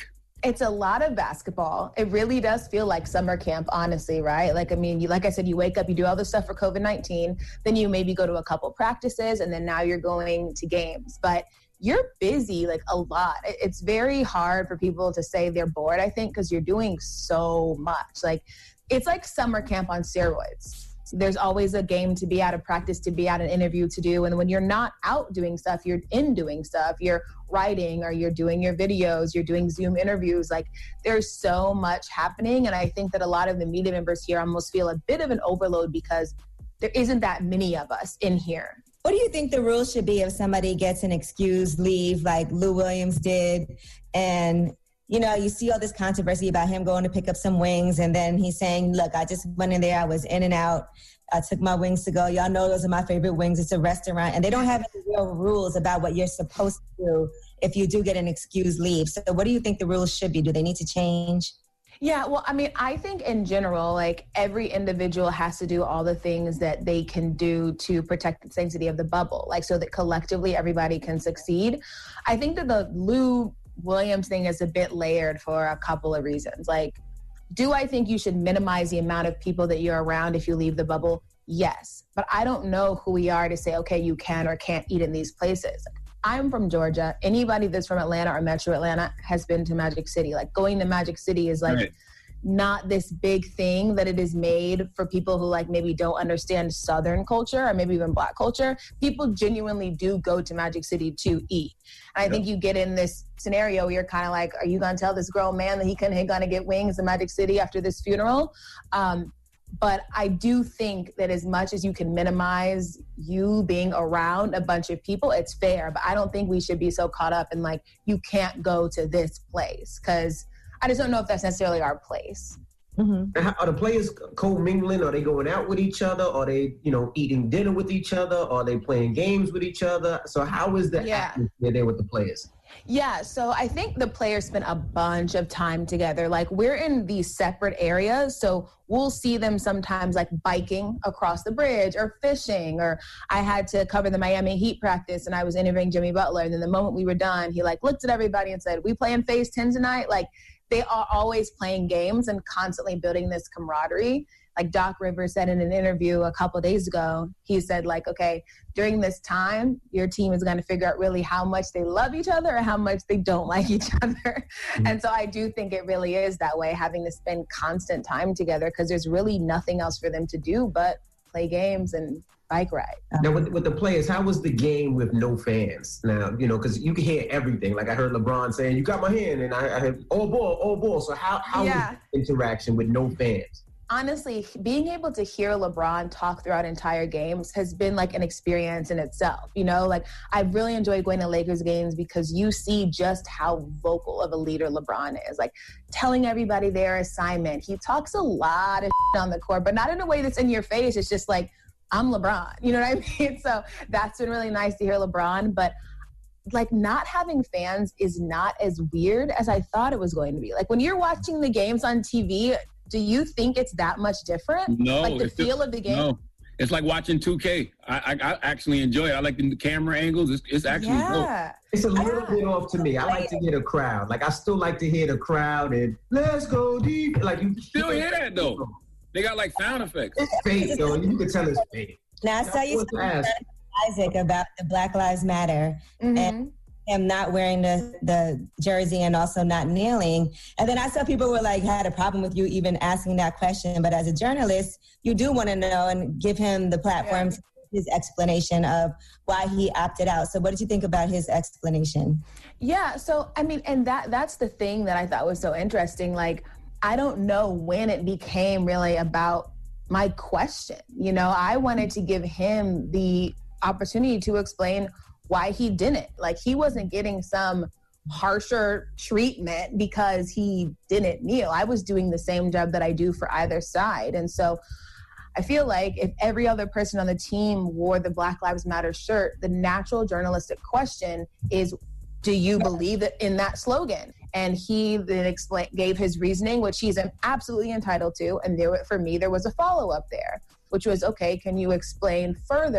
It's a lot of basketball. It really does feel like summer camp, honestly, right? Like, I mean, you, like I said, you wake up, you do all this stuff for COVID nineteen, then you maybe go to a couple practices, and then now you're going to games. But you're busy, like, a lot. It's very hard for people to say they're bored, I think, because you're doing so much. Like, it's like summer camp on steroids. There's always a game to be out of practice, to be out an interview to do. And when you're not out doing stuff, you're in doing stuff. You're writing, or you're doing your videos, you're doing Zoom interviews. Like, there's so much happening. And I think that a lot of the media members here almost feel a bit of an overload because there isn't that many of us in here. What do you think the rules should be if somebody gets an excused leave like Lou Williams did? And, you know, you see all this controversy about him going to pick up some wings, and then he's saying, look, I just went in there, I was in and out. I took my wings to go. Y'all know those are my favorite wings. It's a restaurant. And they don't have any real rules about what you're supposed to do if you do get an excused leave. So what do you think the rules should be? Do they need to change? Yeah, well, I mean, I think in general, like, every individual has to do all the things that they can do to protect the sanctity of the bubble, like, so that collectively everybody can succeed. I think that the Lou Williams thing is a bit layered for a couple of reasons. Like, do I think you should minimize the amount of people that you're around if you leave the bubble? Yes. But I don't know who we are to say, okay, you can or can't eat in these places. I'm from Georgia. Anybody that's from Atlanta or Metro Atlanta has been to Magic City. Like, going to Magic City is like right. not this big thing that it is made for people who, like, maybe don't understand Southern culture or maybe even Black culture. People genuinely do go to Magic City to eat. And I yep. think you get in this scenario where you're kind of like, are you going to tell this grown man that he can he's going to get wings in Magic City after this funeral? Um, But I do think that as much as you can minimize you being around a bunch of people, it's fair. But I don't think we should be so caught up in, like, you can't go to this place, because I just don't know if that's necessarily our place. Mm-hmm. Are the players co-mingling? Are they going out with each other? Are they, you know, eating dinner with each other? Are they playing games with each other? So how is the yeah. atmosphere there with the players? Yeah, so I think the players spend a bunch of time together. Like, we're in these separate areas, so we'll see them sometimes, like, biking across the bridge or fishing. Or I had to cover the Miami Heat practice, and I was interviewing Jimmy Butler. And then the moment we were done, he, like, looked at everybody and said, we playing phase ten tonight? Like, they are always playing games and constantly building this camaraderie. Like Doc Rivers said in an interview a couple of days ago, he said, like, okay, during this time, your team is going to figure out really how much they love each other or how much they don't like each other. Mm-hmm. And so I do think it really is that way, having to spend constant time together, because there's really nothing else for them to do but play games and bike ride. Now, with, with the players, how was the game with no fans? Now, you know, because you can hear everything. Like, I heard LeBron saying, you got my hand, and I, I heard, oh, ball, oh, ball. So how, how yeah. was the interaction with no fans? Honestly, being able to hear LeBron talk throughout entire games has been like an experience in itself. You know, like, I've really enjoyed going to Lakers games because you see just how vocal of a leader LeBron is, like telling everybody their assignment. He talks a lot of shit on the court, but not in a way that's in your face. It's just like, I'm LeBron. You know what I mean? So that's been really nice to hear LeBron. But like, not having fans is not as weird as I thought it was going to be. Like, when you're watching the games on T V, do you think it's that much different? No. Like, the feel just, of the game? No. It's like watching two K. I, I, I actually enjoy it. I like the camera angles. It's, it's actually yeah. dope. It's a little yeah. bit off to me. I like to hear the crowd. Like, I still like to hear the crowd and let's go deep. Like, you still hear that, though. They got, like, sound effects. It's fake, though. You can tell it's fake. Now, I saw you something Isaac about the Black Lives Matter. Mm-hmm. And him not wearing the, the jersey and also not kneeling. And then I saw people were like, had a problem with you even asking that question. But as a journalist, you do want to know and give him the platform yeah. to his explanation of why he opted out. So what did you think about his explanation? Yeah, so, I mean, and that that's the thing that I thought was so interesting. Like, I don't know when it became really about my question. You know, I wanted to give him the opportunity to explain why he didn't. Like, he wasn't getting some harsher treatment because he didn't kneel. I was doing the same job that I do for either side. And so I feel like if every other person on the team wore the Black Lives Matter shirt, the natural journalistic question is, do you believe that in that slogan? And he then explain, gave his reasoning, which he's absolutely entitled to. And there, for me, there was a follow-up there, which was, okay, can you explain further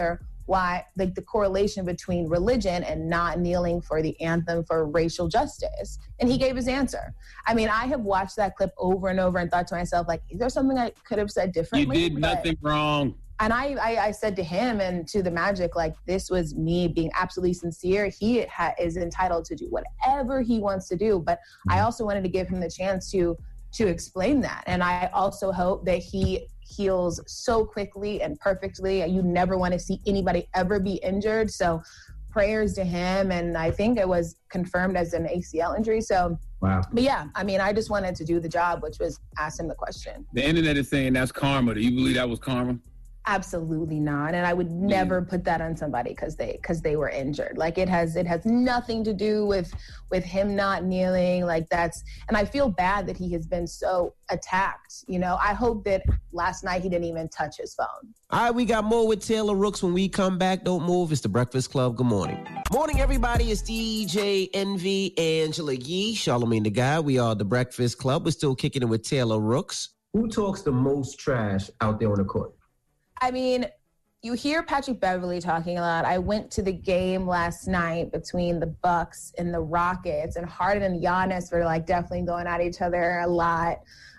why, like the correlation between religion and not kneeling for the anthem for racial justice. And he gave his answer. I mean, I have watched that clip over and over and thought to myself, like, is there something I could have said differently? You did nothing but, wrong. And I, I, I said to him and to the Magic, like, this was me being absolutely sincere. He ha- is entitled to do whatever he wants to do. But I also wanted to give him the chance to to explain that. And I also hope that he heals so quickly and perfectly. You never want to see anybody ever be injured. So prayers to him. And I think it was confirmed as an A C L injury. So, wow. But yeah, I mean, I just wanted to do the job, which was ask him the question. The internet is saying that's karma. Do you believe that was karma? Absolutely not. And I would never put that on somebody because they because they were injured. Like it has it has nothing to do with with him not kneeling. Like that's and I feel bad that he has been so attacked. You know, I hope that last night he didn't even touch his phone. All right, we got more with Taylor Rooks when we come back. Don't move. It's the Breakfast Club. Good morning. Morning, everybody. It's D J Envy, Angela Yee, Charlamagne the Guy. We are the Breakfast Club. We're still kicking it with Taylor Rooks. Who talks the most trash out there on the court? I mean, you hear Patrick Beverley talking a lot. I went to the game last night between the Bucks and the Rockets, and Harden and Giannis were like definitely going at each other a lot.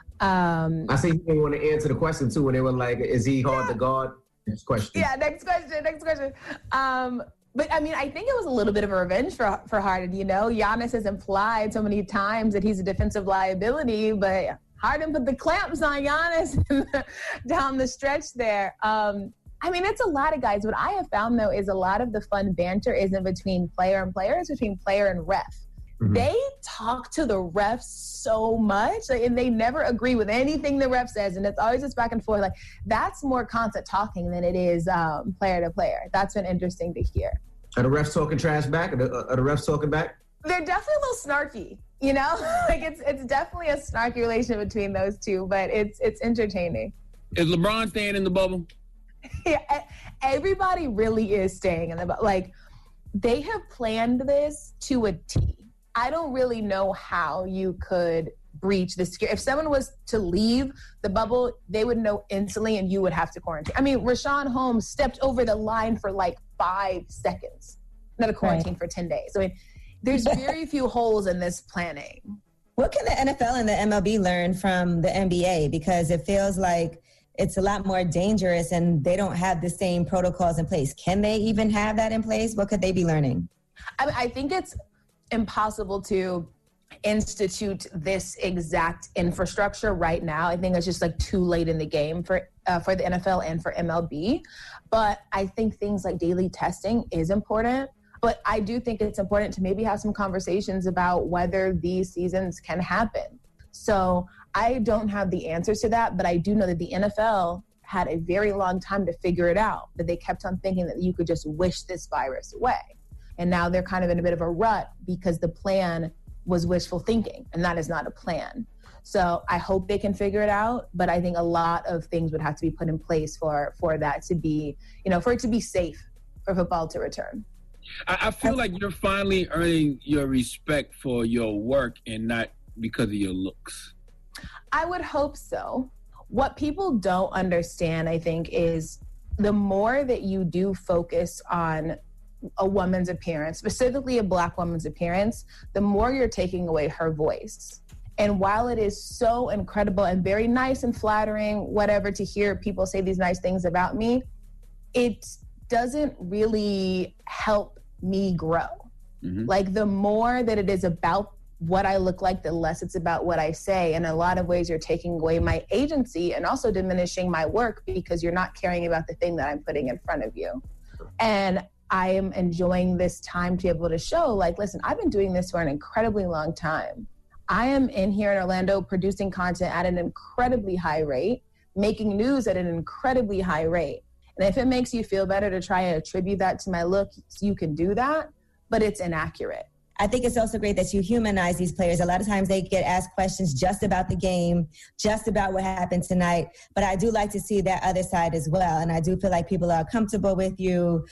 Um, I see you didn't want to answer the question too when they were like, "Is he hard yeah. to guard?" Next question. Yeah, next question. Next question. Um, but I mean, I think it was a little bit of a revenge for for Harden. You know, Giannis has implied so many times that he's a defensive liability, but Harden put the clamps on Giannis down the stretch there. Um, I mean, it's a lot of guys. What I have found, though, is a lot of the fun banter isn't between player and player. It's between player and ref. Mm-hmm. They talk to the refs so much, like, and they never agree with anything the ref says, and it's always just back and forth. Like, that's more constant talking than it is um, player to player. That's been interesting to hear. Are the refs talking trash back? Are the, are the refs talking back? They're definitely a little snarky, you know? Like it's it's definitely a snarky relation between those two, but it's it's entertaining. Is LeBron staying in the bubble? Yeah, everybody really is staying in the bubble. Like they have planned this to a T. I don't really know how you could breach the security. If someone was to leave the bubble, they would know instantly and you would have to quarantine. I mean, Rashawn Holmes stepped over the line for like five seconds, not a quarantine right. for ten days. I mean, there's very few holes in this planning. What can the N F L and the M L B learn from the N B A? Because it feels like it's a lot more dangerous and they don't have the same protocols in place. Can they even have that in place? What could they be learning? I mean, I think it's impossible to institute this exact infrastructure right now. I think it's just like too late in the game for uh, for the N F L and for M L B. But I think things like daily testing is important. But I do think it's important to maybe have some conversations about whether these seasons can happen. So I don't have the answers to that, but I do know that the N F L had a very long time to figure it out, that they kept on thinking that you could just wish this virus away. And now they're kind of in a bit of a rut because the plan was wishful thinking, and that is not a plan. So I hope they can figure it out, but I think a lot of things would have to be put in place for, for that to be, you know, for it to be safe for football to return. I, I feel like you're finally earning your respect for your work and not because of your looks. I would hope so. What people don't understand, I think, is the more that you do focus on a woman's appearance, specifically a Black woman's appearance, the more you're taking away her voice. And while it is so incredible and very nice and flattering, whatever, to hear people say these nice things about me, it doesn't really help me grow. Mm-hmm. Like the more that it is about what I look like, the less it's about what I say. And in a lot of ways, you're taking away my agency and also diminishing my work because you're not caring about the thing that I'm putting in front of you. And I am enjoying this time to be able to show, like, listen, I've been doing this for an incredibly long time. I am in here in Orlando producing content at an incredibly high rate, making news at an incredibly high rate. And if it makes you feel better to try and attribute that to my look, you can do that, but it's inaccurate. I think it's also great that you humanize these players. A lot of times they get asked questions just about the game, just about what happened tonight. But I do like to see that other side as well. And I do feel like people are comfortable with you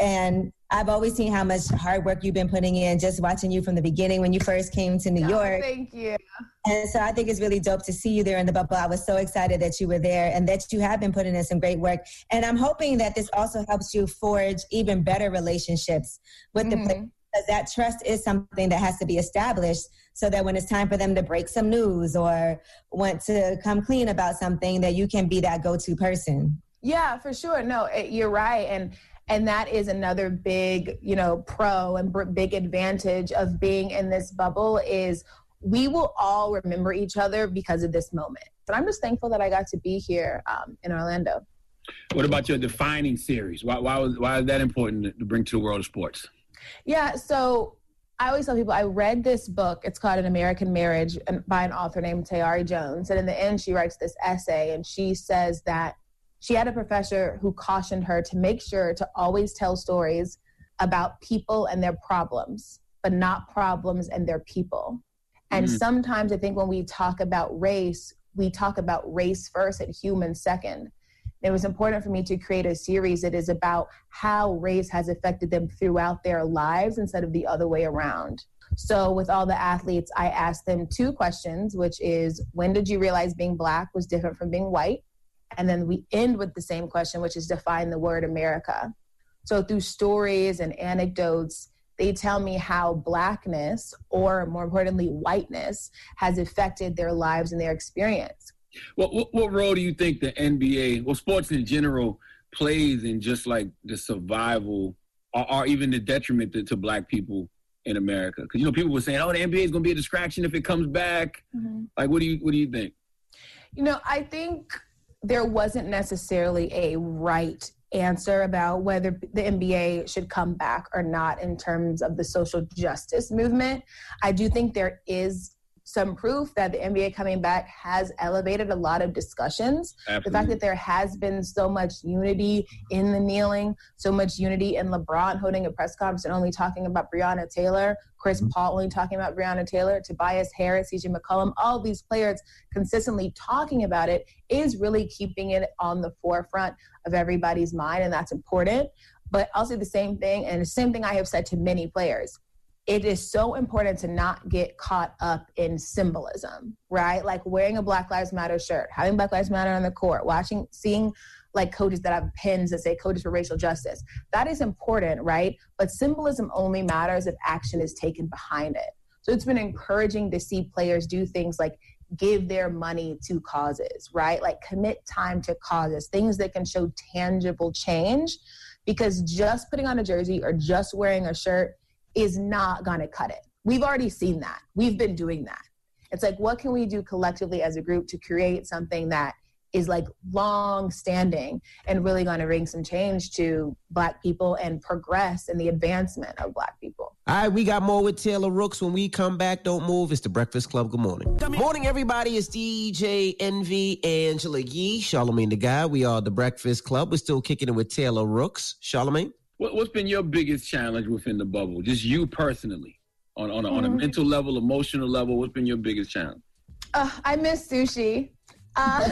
And I've always seen how much hard work you've been putting in, just watching you from the beginning when you first came to New Oh, York. thank you. And so I think it's really dope to see you there in the bubble. I was so excited that you were there and that you have been putting in some great work. And I'm hoping that this also helps you forge even better relationships with mm-hmm. the players, because that trust is something that has to be established so that when it's time for them to break some news or want to come clean about something, that you can be that go-to person. Yeah, for sure. No, it, you're right. And And that is another big, you know, pro and b- big advantage of being in this bubble is we will all remember each other because of this moment. But I'm just thankful that I got to be here um, in Orlando. What about your defining series? Why, why, was, why is that important to bring to the world of sports? Yeah, so I always tell people I read this book. It's called An American Marriage by an author named Tayari Jones. And in the end, she writes this essay, and she says that she had a professor who cautioned her to make sure to always tell stories about people and their problems, but not problems and their people. And mm-hmm. sometimes I think when we talk about race, we talk about race first and human second. It was important for me to create a series that is about how race has affected them throughout their lives instead of the other way around. So with all the athletes, I asked them two questions, which is, when did you realize being Black was different from being white? And then we end with the same question, which is define the word America. So through stories and anecdotes, they tell me how Blackness, or more importantly, whiteness, has affected their lives and their experience. What, what, what role do you think the N B A, well, sports in general, plays in just like the survival or, or even the detriment to, to Black people in America? Because, you know, people were saying, oh, the N B A is going to be a distraction if it comes back. Mm-hmm. Like, what do you what do you think? You know, I think there wasn't necessarily a right answer about whether the N B A should come back or not in terms of the social justice movement. I do think there is some proof that the N B A coming back has elevated a lot of discussions. Absolutely. The fact that there has been so much unity in the kneeling, so much unity in LeBron holding a press conference and only talking about Breonna Taylor, Chris mm-hmm. Paul only talking about Breonna Taylor, Tobias Harris, C J McCollum, all of these players consistently talking about it is really keeping it on the forefront of everybody's mind, and that's important. But I'll say the same thing, and the same thing I have said to many players. It is so important to not get caught up in symbolism, right? Like wearing a Black Lives Matter shirt, having Black Lives Matter on the court, watching, seeing like coaches that have pins that say coaches for racial justice. That is important, right? But symbolism only matters if action is taken behind it. So it's been encouraging to see players do things like give their money to causes, right? Like commit time to causes, things that can show tangible change, because just putting on a jersey or just wearing a shirt is not going to cut it. We've already seen that. We've been doing that. It's like, what can we do collectively as a group to create something that is like long standing and really going to bring some change to Black people and progress in the advancement of Black people. All right, we got more with Taylor Rooks. When we come back, don't move. It's the Breakfast Club. Good morning. Good morning, everybody. It's D J Envy, Angela Yee, Charlamagne the Guy. We are the Breakfast Club. We're still kicking it with Taylor Rooks. Charlamagne? What, what's been your biggest challenge within the bubble? Just you personally, on, on, a, on a mental level, emotional level, what's been your biggest challenge? Uh, I miss sushi. Uh,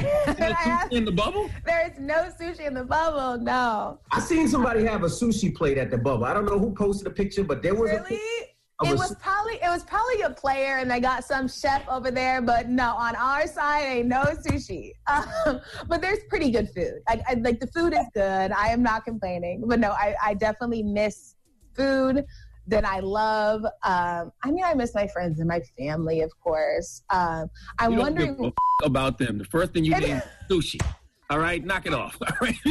sushi in the bubble? There is no sushi in the bubble, no. I seen somebody have a sushi plate at the bubble. I don't know who posted a picture, but there was really? a It was probably it was probably a player, and they got some chef over there. But no, on our side, ain't no sushi. Um, but there's pretty good food. Like, I, like the food is good. I am not complaining. But no, I, I definitely miss food that I love. Um, I mean, I miss my friends and my family, of course. Um, I'm you don't wondering give a f- about them. The first thing you need is sushi. All right, knock it off. All right.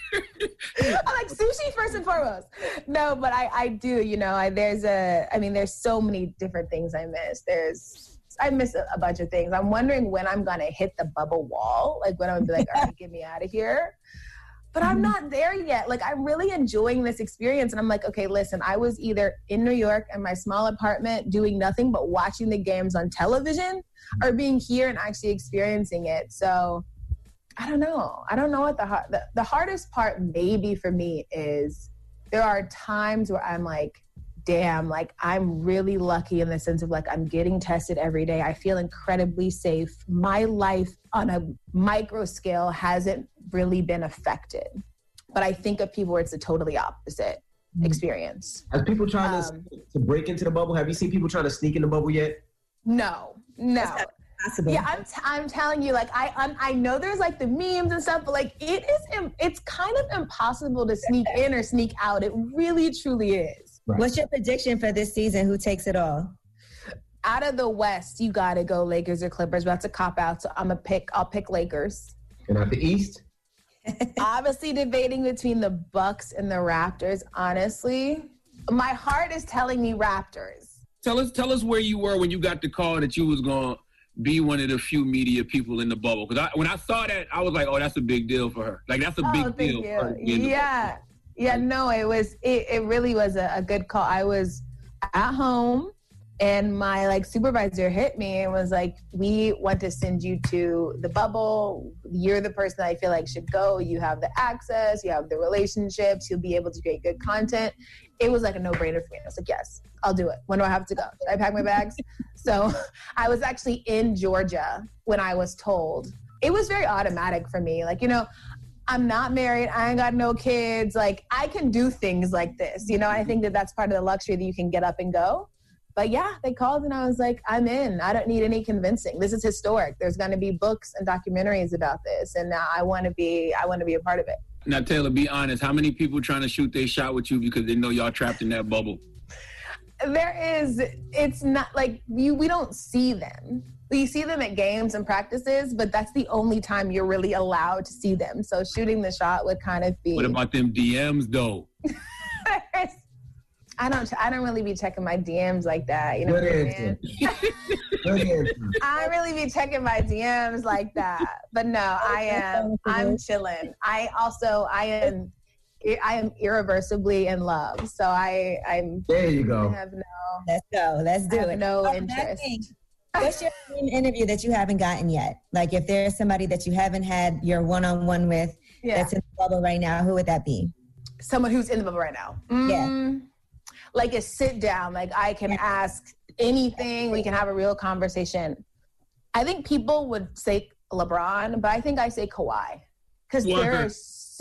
I like sushi first and foremost. No, but I, I do, you know, I, there's a, I mean, there's so many different things I miss. There's, I miss a, a bunch of things. I'm wondering when I'm going to hit the bubble wall, like when I'm going to be like, all right, get me out of here. But I'm not there yet. Like, I'm really enjoying this experience. And I'm like, okay, listen, I was either in New York in my small apartment doing nothing but watching the games on television, or being here and actually experiencing it. So I don't know. I don't know what the, the the hardest part maybe for me is there are times where I'm like, damn, like I'm really lucky in the sense of like I'm getting tested every day. I feel incredibly safe. My life on a micro scale hasn't really been affected. but I think of people where it's a totally opposite experience. Are people trying Um, to, to break into the bubble? Have you seen people trying to sneak in the bubble yet? No, no. Possible. Yeah, I'm, t- I'm telling you, like, I I'm, I know there's like the memes and stuff, but like it is, im- it's kind of impossible to sneak in or sneak out. It really, truly is. What's your prediction for this season? Who takes it all? Out of the West, you got to go Lakers or Clippers. But that's a cop out, so I'm a pick. I'll pick Lakers. And out the East? Obviously debating between the Bucks and the Raptors. Honestly, my heart is telling me Raptors. Tell us, tell us where you were when you got the call that you was going to be one of the few media people in the bubble. Because I, when I saw that, I was like, oh, that's a big deal for her. Like, that's a Oh, big thank deal. you. For her to be in the Yeah. Yeah, no, it was, it, it really was a, a good call. I was at home and my like supervisor hit me and was like, we want to send you to the bubble. You're the person that I feel like should go. You have the access, you have the relationships, you'll be able to create good content. It was like a no-brainer for me. I was like, yes, I'll do it. When do I have to go? Should I pack my bags? So I was actually in Georgia when I was told. It was very automatic for me. Like, you know, I'm not married. I ain't got no kids. Like, I can do things like this. You know, I think that that's part of the luxury that you can get up and go. But yeah, they called and I was like, I'm in. I don't need any convincing. This is historic. There's going to be books and documentaries about this. And now I want to be, I want to be a part of it. Now, Taylor, be honest. How many people trying to shoot their shot with you because they know y'all trapped in that bubble? There is, it's not like you, we don't see them. We see them at games and practices, but that's the only time you're really allowed to see them. So shooting the shot would kind of be. What about them D Ms though? I don't, I don't really be checking my D Ms like that. You know what I'm saying? I don't really be checking my D Ms like that. But no, I am, I'm chilling. I also, I am, I am irreversibly in love. So I, I'm. There you go. I have no. Let's go. Let's do I have it. no Oh, interest. What's your dream interview that you haven't gotten yet? Like if there's somebody that you haven't had your one-on-one with Yeah. that's in the bubble right now, who would that be? Someone who's in the bubble right now. Yeah. Mm, like a sit down, like I can ask anything. We can have a real conversation. I think people would say LeBron, but I think I say Kawhi. Because there are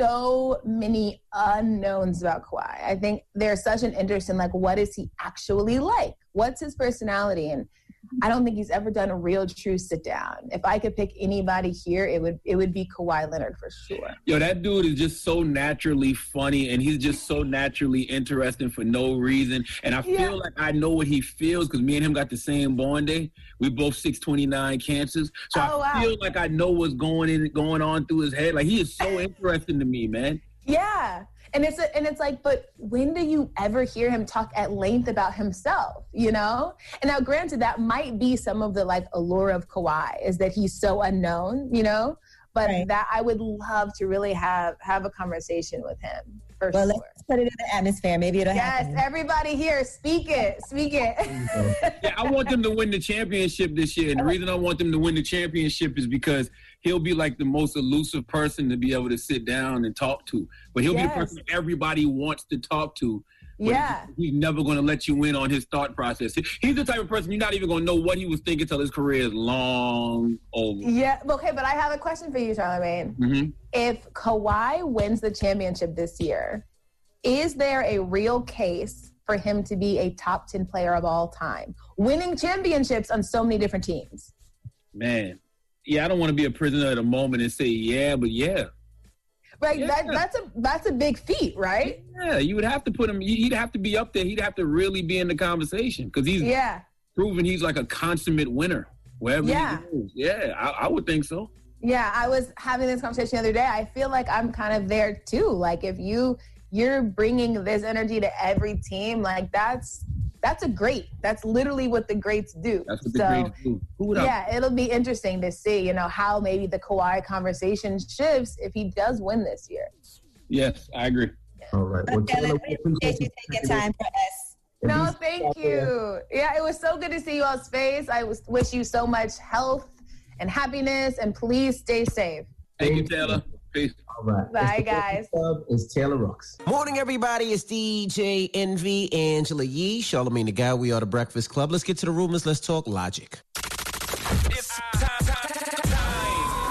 so many unknowns about Kawhi. I think there's such an interest in like, what is he actually like? What's his personality? And I don't think he's ever done a real true sit down. If I could pick anybody here, it would it would be Kawhi Leonard for sure. Yo, that dude is just so naturally funny, and he's just so naturally interesting for no reason. And I feel Yeah. like I know what he feels because me and him got the same born day. We both six twenty-nine cancers, so Oh, I wow. feel like I know what's going in, going on through his head. Like he is so interesting to me, man. Yeah. And it's a, and it's like, but when do you ever hear him talk at length about himself, you know? And now granted, that might be some of the like allure of Kawhi is that he's so unknown, you know? But that I would love to really have have a conversation with him for Well, sure. let's put it in the atmosphere. Maybe it'll Yes, happen. everybody here, speak it, speak it. Yeah, I want them to win the championship this year. And the reason I want them to win the championship is because he'll be like the most elusive person to be able to sit down and talk to. But he'll be Yes. the person everybody wants to talk to. But Yeah. He's never going to let you in on his thought process. He's the type of person you're not even going to know what he was thinking till his career is long over. Yeah, okay, but I have a question for you, Charlamagne. Mm-hmm. If Kawhi wins the championship this year, is there a real case for him to be a top ten player of all time, winning championships on so many different teams? Man. Yeah, I don't want to be a prisoner of the moment and say, yeah, but yeah. Right, Yeah. that, that's a that's a big feat, right? Yeah, you would have to put him, he'd have to be up there. He'd have to really be in the conversation because he's Yeah, proven he's like a consummate winner wherever Yeah. he goes. Yeah, I, I would think so. yeah. I was having this conversation the other day. I feel like I'm kind of there too. Like if you you're bringing this energy to every team, like that's that's a great. That's literally what the greats do. That's what the So, greats do. Who would I- yeah, it'll be interesting to see, you know, how maybe the Kawhi conversation shifts if he does win this year. Yes, I agree. All right. Well, Taylor, we appreciate you taking time for us. No, thank you. Yeah, it was so good to see you all's face. I was, wish you so much health and happiness, and please stay safe. Thank you, Taylor. Peace. All right. Bye, It's the guys. Club is Taylor Rooks. Morning, everybody. It's D J Envy, Angela Yee, Charlamagne the Guy. We are the Breakfast Club. Let's get to the rumors. Let's talk logic. It's time, time, time. She's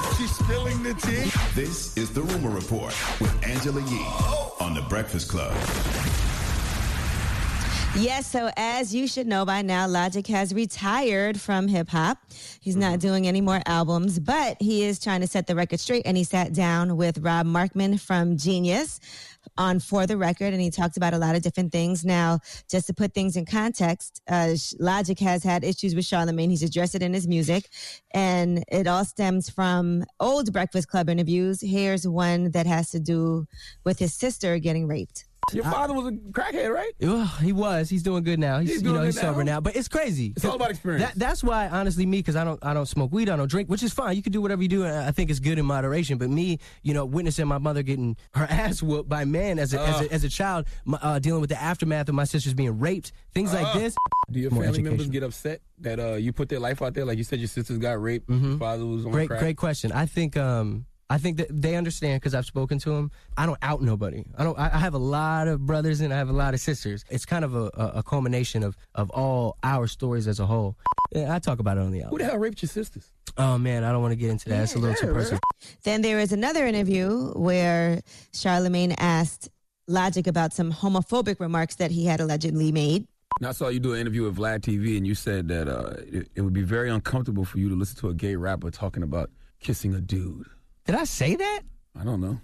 Spilling the tea. This is The Rumor Report with Angela Yee on The Breakfast Club. Yes, so as you should know by now, Logic has retired from hip-hop. He's not doing any more albums, but he is trying to set the record straight, and he sat down with Rob Markman from Genius on For the Record, and he talked about a lot of different things. Now, just to put things in context, uh, Logic has had issues with Charlamagne. He's addressed it in his music, and it all stems from old Breakfast Club interviews. Here's one that has to do with his sister getting raped. Your father was a crackhead, right? Well, he was. He's doing good now. He's, He's you doing know, good he's sober now? now. But it's crazy. It's all about experience. That, that's why, honestly, me, because I don't, I don't smoke weed, I don't drink, which is fine. You can do whatever you do. And I think it's good in moderation. But me, you know, witnessing my mother getting her ass whooped by men as a, Uh. as, a as a child, my, uh, dealing with the aftermath of my sisters being raped, things like Uh. this. Do your More family members education. get upset that uh, you put their life out there? Like you said, your sisters got raped. Your father was on Great, crack. great question. I think, um, I think that they understand because I've spoken to them. I don't out nobody. I don't. I I have a lot of brothers and I have a lot of sisters. It's kind of a, a, a culmination of of all our stories as a whole. Yeah, I talk about it on the album. Who the hell raped your sisters? Oh man, I don't want to get into that. It's a little too personal. Then there is another interview where Charlamagne asked Logic about some homophobic remarks that he had allegedly made. Now, I saw you do an interview with Vlad T V, and you said that uh, it, it would be very uncomfortable for you to listen to a gay rapper talking about kissing a dude. Did I say that? I don't know.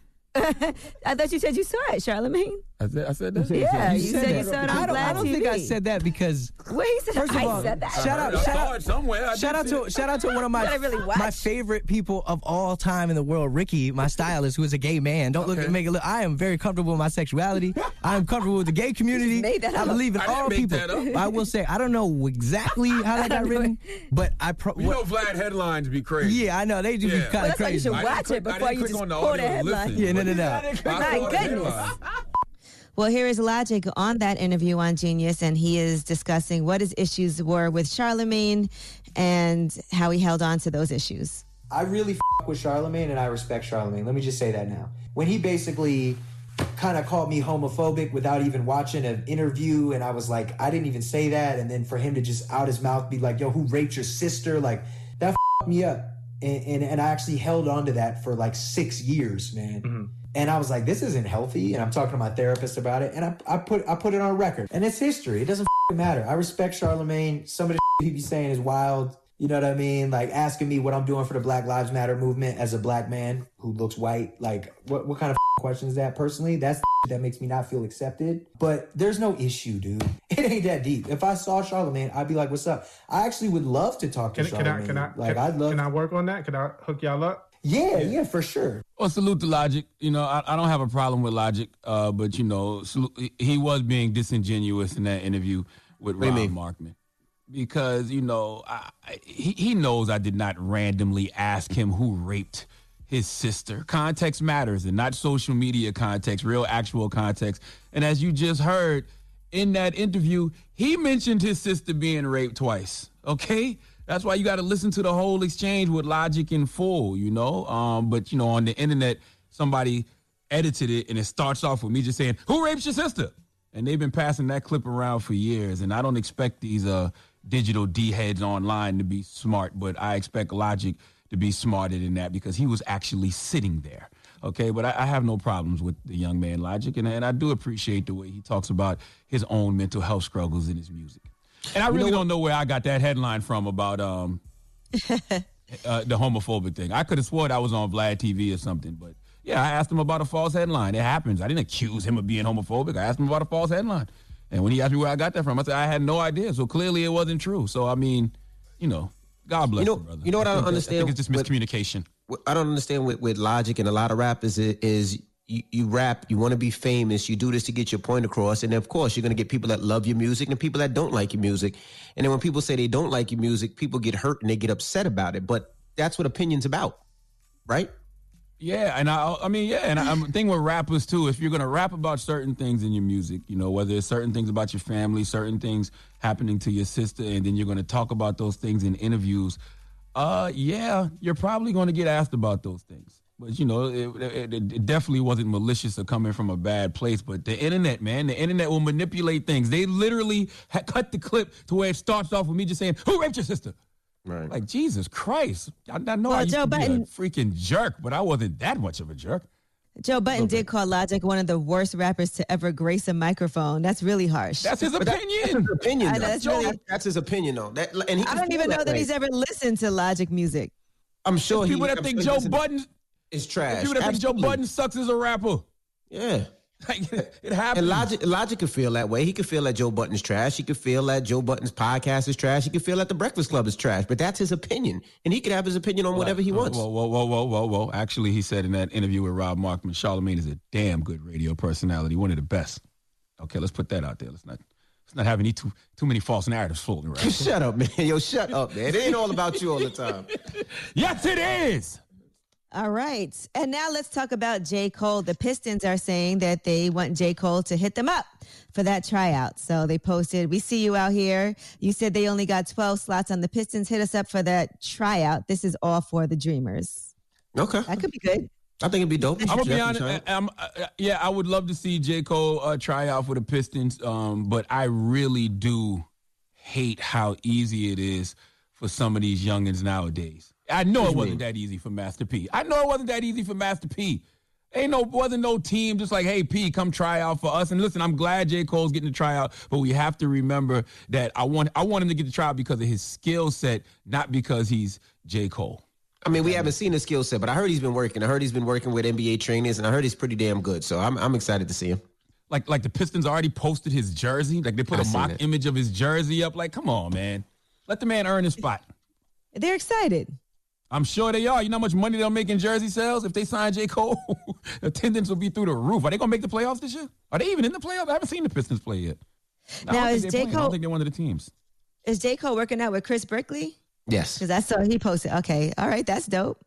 I thought you said you saw it, Charlamagne. I said, I said that. Yeah, you said you saw it on I don't, I Vlad don't T V. think I said that because. Well, he said First of I all, said that. shout out, I shout saw out, it somewhere. I shout did out see to it. shout out to one of my Did I really watch? my favorite people of all time in the world, Ricky, my stylist, who is a gay man. Don't look Okay. at make it look. I am very comfortable with my sexuality. I am comfortable with the gay community. made that I up. believe in I didn't all make people. that up. I will say I don't know exactly how that got written, but I pro- You know, Vlad headlines be crazy. yeah, I know they do Yeah. be Well, kind of that's why you crazy. should I didn't watch click- it before I didn't you click just on the quote a audio and headline. listen. Yeah, no, no, no. I saw My the goodness. headline. Well, here is Logic on that interview on Genius, and he is discussing what his issues were with Charlamagne and how he held on to those issues. I really f- with Charlamagne, and I respect Charlamagne. Let me just say that now. When he basically kind of called me homophobic without even watching an interview, and I was like, I didn't even say that, and then for him to just out his mouth be like, yo, who raped your sister? Like, that f- me up. And, and, and I actually held on to that for like six years, man. Mm-hmm. And I was like, this isn't healthy. And I'm talking to my therapist about it. And I, I put I put it on record. And it's history. It doesn't f- matter. I respect Charlamagne. Some of the he be saying is wild. You know what I mean? Like asking me what I'm doing for the Black Lives Matter movement as a black man who looks white. Like, what, what kind of f- question is that? Personally, that's the that makes me not feel accepted. But there's no issue, dude. It ain't that deep. If I saw Charlamagne, I'd be like, what's up? I actually would love to talk to Can, Charlamagne. can I can I like, can, I'd love can I work on that? Can I hook y'all up? Yeah, yeah, for sure. Well, salute to Logic. You know, I, I don't have a problem with Logic, uh, but, you know, salute, he was being disingenuous in that interview with What do you Rob mean? Markman. Because, you know, I, I, he, he knows I did not randomly ask him who raped his sister. Context matters, and not social media context, real actual context. And as you just heard, in that interview, he mentioned his sister being raped twice, okay? That's why you got to listen to the whole exchange with Logic in full, you know? Um, but, you know, on the internet, somebody edited it, and it starts off with me just saying, who raped your sister? And they've been passing that clip around for years, and I don't expect these uh, digital D-heads online to be smart, but I expect Logic to be smarter than that because he was actually sitting there, okay? But I, I have no problems with the young man Logic, and, and I do appreciate the way he talks about his own mental health struggles in his music. And I really don't know where I got that headline from about um, uh, the homophobic thing. I could have swore that was on Vlad T V or something, but yeah, I asked him about a false headline. It happens. I didn't accuse him of being homophobic. I asked him about a false headline. And when he asked me where I got that from, I said I had no idea. So clearly it wasn't true. So, I mean, you know, God bless You know, him, brother. you know what I, think don't that- understand? I think it's just with- miscommunication. with- I don't understand with, with Logic and a lot of rappers is, is you, you rap, you want to be famous, you do this to get your point across, and of course you're going to get people that love your music and people that don't like your music. And then when people say they don't like your music, people get hurt and they get upset about it. But that's what opinion's about, right? Yeah, and I, I mean, yeah, and I, I'm thinking with rappers too. If you're gonna rap about certain things in your music, you know, whether it's certain things about your family, certain things happening to your sister, and then you're gonna talk about those things in interviews, uh, yeah, you're probably gonna get asked about those things. But you know, it, it, it definitely wasn't malicious or coming from a bad place. But the internet, man, the internet will manipulate things. They literally ha- cut the clip to where it starts off with me just saying, "Who raped your sister?" Right. Like, Jesus Christ. I, I know Well, I used Joe to be Budden- a freaking jerk, but I wasn't that much of a jerk. Joe Budden did call Logic one of the worst rappers to ever grace a microphone. That's really harsh. That's his But that- opinion. That's his opinion. I know, though. that's Joe, really- that's his opinion, though. That, and he I can don't feel even know that way. he's ever listened to Logic music. I'm sure There's he. people that I'm think sure he Joe listens- Budden is trash. People that think Joe Absolutely. Budden sucks as a rapper. Yeah. Like, it happens. And Logic, Logic could feel that way. He could feel that Joe Button's trash. He could feel that Joe Button's podcast is trash. He could feel that the Breakfast Club is trash. But that's his opinion, and he could have his opinion on whatever he wants. Whoa, whoa, whoa, whoa, whoa, whoa. Actually, he said in that interview with Rob Markman, Charlamagne is a damn good radio personality, one of the best. Okay, let's put that out there. Let's not let's not have any too too many false narratives floating around. Shut up, man. Yo, shut up, man. It ain't all about you all the time. Yes, it is. All right. And now let's talk about J. Cole. The Pistons are saying that they want J. Cole to hit them up for that tryout. So they posted, we see you out here. You said they only got twelve slots on the Pistons. Hit us up for that tryout. This is all for the Dreamers. Okay. That could be good. I think it'd be dope. I'm gonna be Definitely honest. try it. I'm, uh, yeah, I would love to see J. Cole uh, try out for the Pistons, um, but I really do hate how easy it is for some of these youngins nowadays. I know What it you wasn't mean? that easy for Master P. I know it wasn't that easy for Master P. Ain't no wasn't no team just like, hey P, come try out for us. And listen, I'm glad J. Cole's getting to try out, but we have to remember that I want I want him to get to try out because of his skill set, not because he's J. Cole. I mean, we haven't seen his skill set, but I heard he's been working. I heard he's been working with N B A trainers, and I heard he's pretty damn good. So I'm I'm excited to see him. Like like the Pistons already posted his jersey. Like they put I a seen mock it. image of his jersey up. Like, come on, man. Let the man earn his spot. They're excited. I'm sure they are. You know how much money they'll make in jersey sales if they sign J. Cole? Attendance will be through the roof. Are they going to make the playoffs this year? Are they even in the playoffs? I haven't seen the Pistons play yet. I Now, don't think is they're J. playing. I don't Cole- think they're one of the teams. Is J. Cole working out with Chris Berkeley? Yes. Because I saw he posted. Okay. All right. That's dope.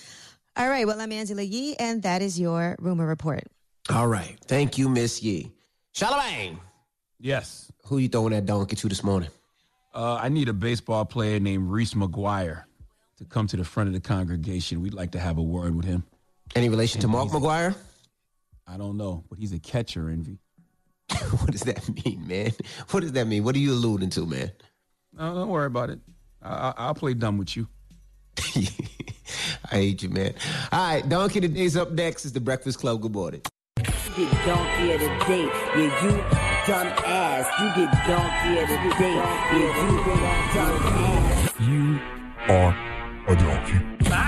All right. Well, I'm Angela Yee, and that is your rumor report. All right. Thank you, Miss Yee. Charlamagne. Yes. Who you throwing that donkey to this morning? Uh, I need a baseball player named Reese McGuire to come to the front of the congregation. We'd like to have a word with him. Any relation to Mark McGuire? I don't know, but he's a catcher, Envy. What does that mean, man? What does that mean? What are you alluding to, man? No, don't worry about it. I, I, I'll play dumb with you. I hate you, man. All right, Donkey of the Day's up next. It's the Breakfast Club. Good morning. Get donkey of the day, yeah, you dumb ass. You get donkey of the day, yeah, you dumb ass. You are a donkey.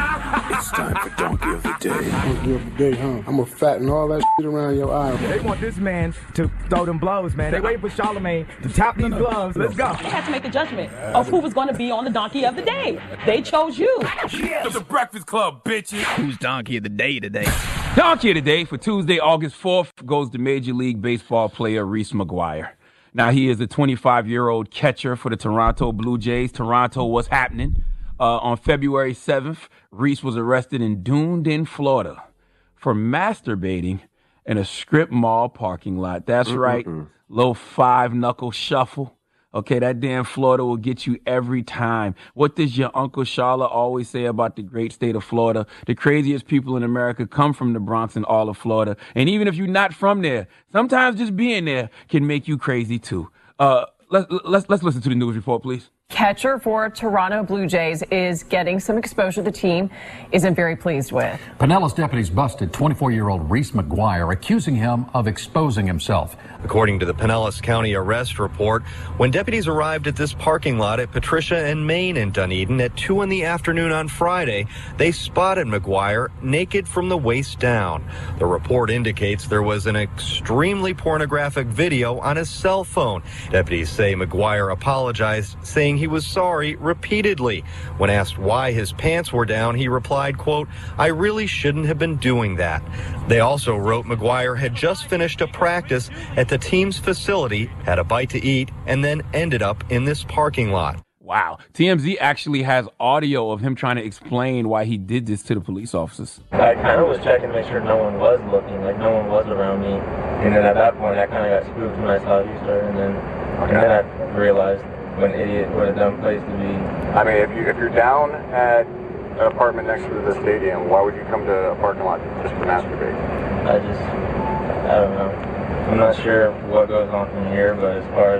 It's time for Donkey of the Day. Donkey of the day, huh? I'm gonna fatten all that shit around your eye. They want this man to throw them blows, man. They waiting for Charlamagne to tap these gloves. Let's go. They had to make the judgment of who was going to be on the Donkey of the Day. They chose you. It's the Breakfast Club, bitches. Who's Donkey of the Day today? Donkey of the Day for Tuesday, August fourth, goes to Major League Baseball player Reese McGuire. Now, he is a twenty-five-year-old catcher for the Toronto Blue Jays. Toronto, what's happening? Uh, on February seventh, Reese was arrested in Dunedin, Florida, for masturbating in a strip mall parking lot. That's Mm-mm-mm. right, little five-knuckle shuffle. Okay, that damn Florida will get you every time. What does your Uncle Charla always say about the great state of Florida? The craziest people in America come from the Bronx and all of Florida. And even if you're not from there, sometimes just being there can make you crazy too. Uh, let's let's let's listen to the news report, please. Catcher for Toronto Blue Jays is getting some exposure the team isn't very pleased with. Pinellas deputies busted twenty-four-year-old Reese McGuire, accusing him of exposing himself. According to the Pinellas County arrest report, when deputies arrived at this parking lot at Patricia and Main in Dunedin at two in the afternoon on Friday, they spotted McGuire naked from the waist down. The report indicates there was an extremely pornographic video on his cell phone. Deputies say McGuire apologized, saying he was sorry repeatedly. When asked why his pants were down, he replied, quote, "I really shouldn't have been doing that." They also wrote McGuire had just finished a practice at the team's facility, had a bite to eat, and then ended up in this parking lot. Wow. T M Z actually has audio of him trying to explain why he did this to the police officers. I kind of was checking to make sure no one was looking, like no one was around me. And then at that point, I kind of got spooked when I saw you start, and then, and then I realized what an idiot, what a dumb place to be. I mean, if, you, if you're down at an apartment next to the stadium, why would you come to a parking lot just to masturbate? I just, I don't know. I'm not sure what goes on from here, but as far as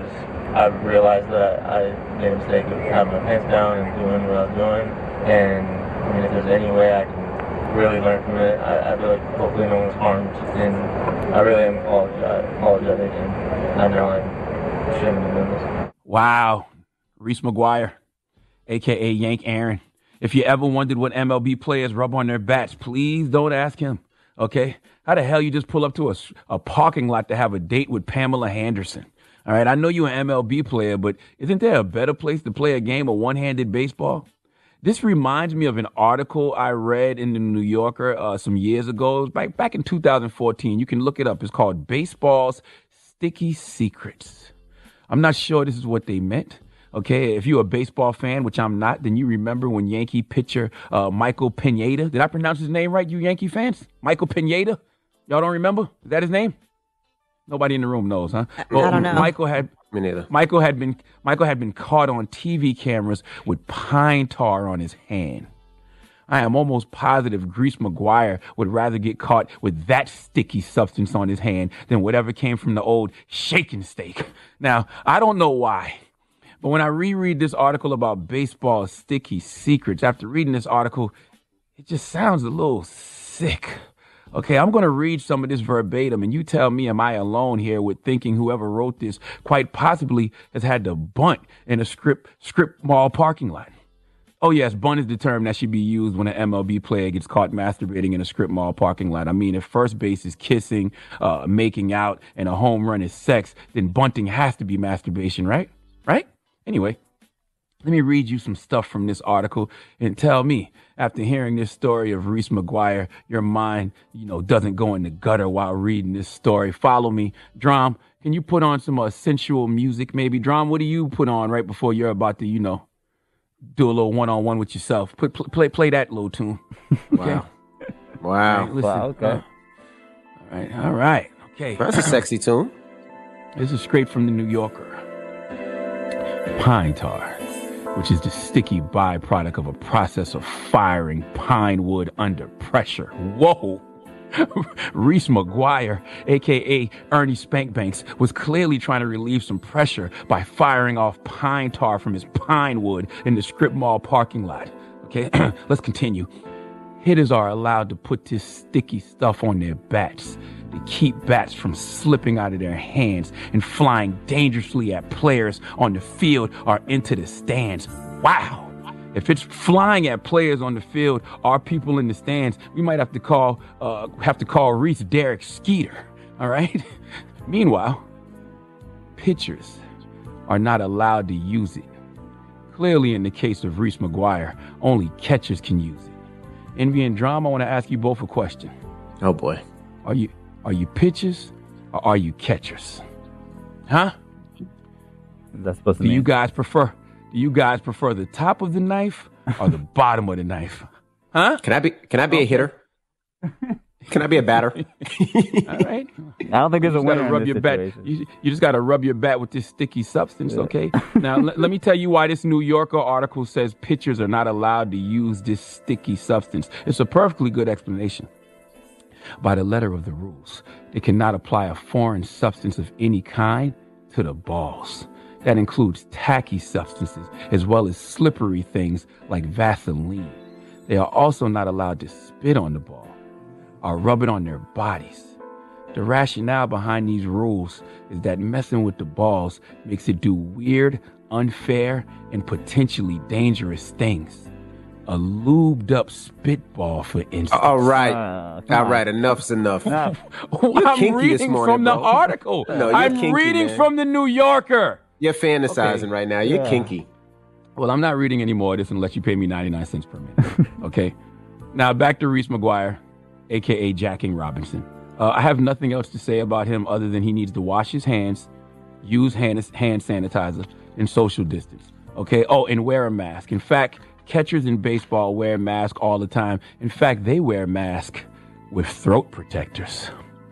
I realized that I made a mistake of having my pants down and doing what I was doing. And I mean, if there's any way I can really learn from it, I, I feel like hopefully no one's harmed. And I really am apologetic, apologetic and I know I shouldn't have done this. Wow. Reese McGuire, a k a. Yank Aaron. If you ever wondered what M L B players rub on their bats, please don't ask him, okay? How the hell you just pull up to a, a parking lot to have a date with Pamela Henderson? All right, I know you're an M L B player, but isn't there a better place to play a game of one-handed baseball? This reminds me of an article I read in the New Yorker uh, some years ago. It was back, back in two thousand fourteen. You can look it up. It's called Baseball's Sticky Secrets. I'm not sure this is what they meant. Okay, if you're a baseball fan, which I'm not, then you remember when Yankee pitcher uh, Michael Pineda, did I pronounce his name right, you Yankee fans? Michael Pineda? Y'all don't remember? Is that his name? Nobody in the room knows, huh? Well, I don't know. Michael had Me neither. Michael had been Michael had been caught on T V cameras with pine tar on his hand. I am almost positive Grease McGuire would rather get caught with that sticky substance on his hand than whatever came from the old shaken steak. Now, I don't know why, but when I reread this article about baseball sticky secrets, after reading this article, it just sounds a little sick. Okay, I'm going to read some of this verbatim, and you tell me, am I alone here with thinking whoever wrote this quite possibly has had to bunt in a script, script mall parking lot? Oh, yes, bunt is the term that should be used when an M L B player gets caught masturbating in a strip mall parking lot. I mean, if first base is kissing, uh, making out, and a home run is sex, then bunting has to be masturbation, right? Right? Anyway, let me read you some stuff from this article and tell me, after hearing this story of Reese McGuire, your mind, you know, doesn't go in the gutter while reading this story. Follow me. Drum, can you put on some uh, sensual music maybe? Drum, what do you put on right before you're about to, you know, do a little one-on-one with yourself? Put pl- Play play that little tune. Okay? Wow. Wow. All right, listen. Wow, okay. Uh, all right, all right. Okay. That's a sexy tune. This is straight from the New Yorker. Pine tar, which is the sticky byproduct of a process of firing pine wood under pressure. Whoa. Reese McGuire, a k a. Ernie Spankbanks, was clearly trying to relieve some pressure by firing off pine tar from his pine wood in the strip mall parking lot. Okay, let's continue. Hitters are allowed to put this sticky stuff on their bats to keep bats from slipping out of their hands and flying dangerously at players on the field or into the stands. Wow. If it's flying at players on the field or people in the stands, we might have to call uh, have to call Reese Derek Skeeter. All right. Meanwhile, pitchers are not allowed to use it. Clearly, in the case of Reese McGuire, only catchers can use it. Envy and Drama, I want to ask you both a question. Oh boy, are you are you pitchers or are you catchers? Huh? That's supposed to Do mean. you guys prefer? Do you guys prefer the top of the knife or the bottom of the knife? Huh? Can I be? Can I be Okay. a hitter? Can I be a batter? All right. I don't think there's You a just gotta winner in rub this your bat. situation. You, you just got to rub your bat with this sticky substance, okay? Now, l- let me tell you why this New Yorker article says pitchers are not allowed to use this sticky substance. It's a perfectly good explanation. By the letter of the rules, they cannot apply a foreign substance of any kind to the balls. That includes tacky substances as well as slippery things like Vaseline. They are also not allowed to spit on the ball or rub it on their bodies. The rationale behind these rules is that messing with the balls makes it do weird, unfair, and potentially dangerous things. A lubed up spitball, for instance. All right. Uh, All right. Enough's enough. You're I'm kinky this reading morning, from the bro. article. No, you're I'm kinky, reading man. from the New Yorker. You're fantasizing Okay. right now. You're Yeah. kinky. Well, I'm not reading any more of this unless you pay me ninety-nine cents per minute. Okay. Now back to Reese McGuire, a k a. Jacking Robinson. Uh, I have nothing else to say about him other than he needs to wash his hands, use hand, hand sanitizer, and social distance. Okay. Oh, and wear a mask. In fact, catchers in baseball wear masks all the time. In fact, they wear masks with throat protectors.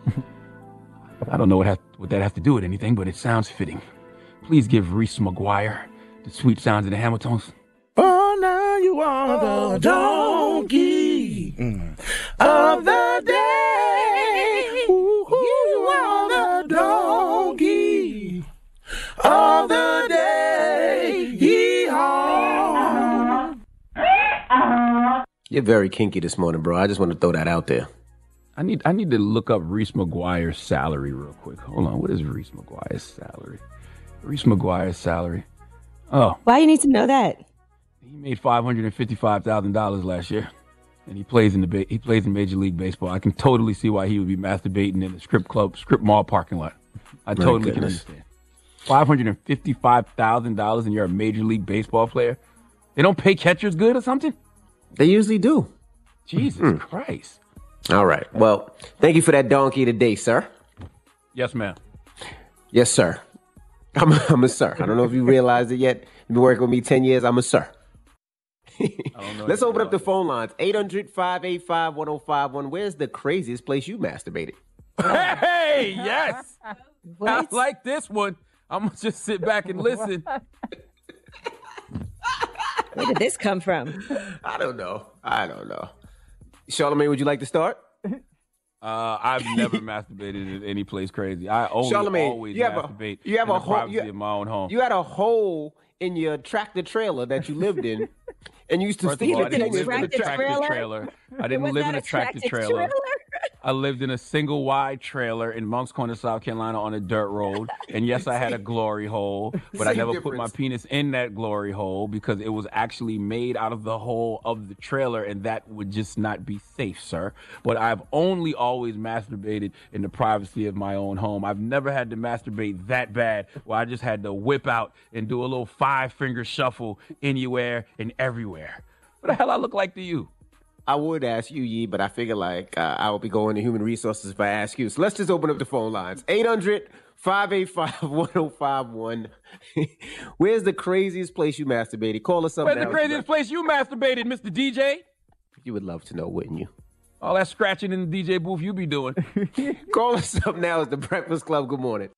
I don't know what, has, what that has to do with anything, but it sounds fitting. Please give Reese McGuire the sweet sounds of the Hamiltons. Oh, now you are the donkey of the day. You are the donkey of the You're very kinky this morning, bro. I just want to throw that out there. I need I need to look up Reese McGuire's salary real quick. Hold on. What is Reese McGuire's salary? Reese McGuire's salary. Oh. Why you need to know that? He made five hundred fifty-five thousand dollars last year. And he plays in the ba- he plays in Major League Baseball. I can totally see why he would be masturbating in the strip club, strip mall parking lot. I My totally goodness. can understand. five hundred fifty-five thousand dollars and you're a Major League Baseball player? They don't pay catchers good or something? They usually do. Jesus Mm. Christ. All right. Well, thank you for that donkey today, sir. Yes, ma'am. Yes, sir. I'm, I'm a sir. I don't know if you realized it yet. You've been working with me ten years. I'm a sir. Let's open up the phone lines. eight hundred, five eight five, one oh five one. Where's the craziest place you masturbated? Hey, yes. I like this one. I'm going to just sit back and listen. Where did this come from? I don't know. I don't know. Charlamagne, would you like to start? Uh, I've never masturbated in any place crazy. I only Charlamagne, always you have masturbate a, you have in a the hole, privacy you, of my own home. You had a hole in your tractor trailer that you lived in, and you used to First of steal all, I it. didn't live in a tractor tractor trailer? trailer. I didn't Was live that in a a tractor tractor trailer. trailer? I lived in a single wide trailer in Moncks Corner, South Carolina on a dirt road. And yes, I had a glory hole, but I Same never put my difference. penis in that glory hole because it was actually made out of the hole of the trailer, and that would just not be safe, sir. But I've only always masturbated in the privacy of my own home. I've never had to masturbate that bad where I just had to whip out and do a little five-finger shuffle anywhere and everywhere. What the hell I look like to you? I would ask you, Yee, but I figure like uh, I will be going to human resources if I ask you. So let's just open up the phone lines. eight hundred, five eight five, one oh five one. Where's the craziest place you masturbated? Call us up Where's now. the craziest place you masturbated, Mister D J? You would love to know, wouldn't you? All that scratching in the D J booth you be doing. Call us up now. It's the Breakfast Club. Good morning.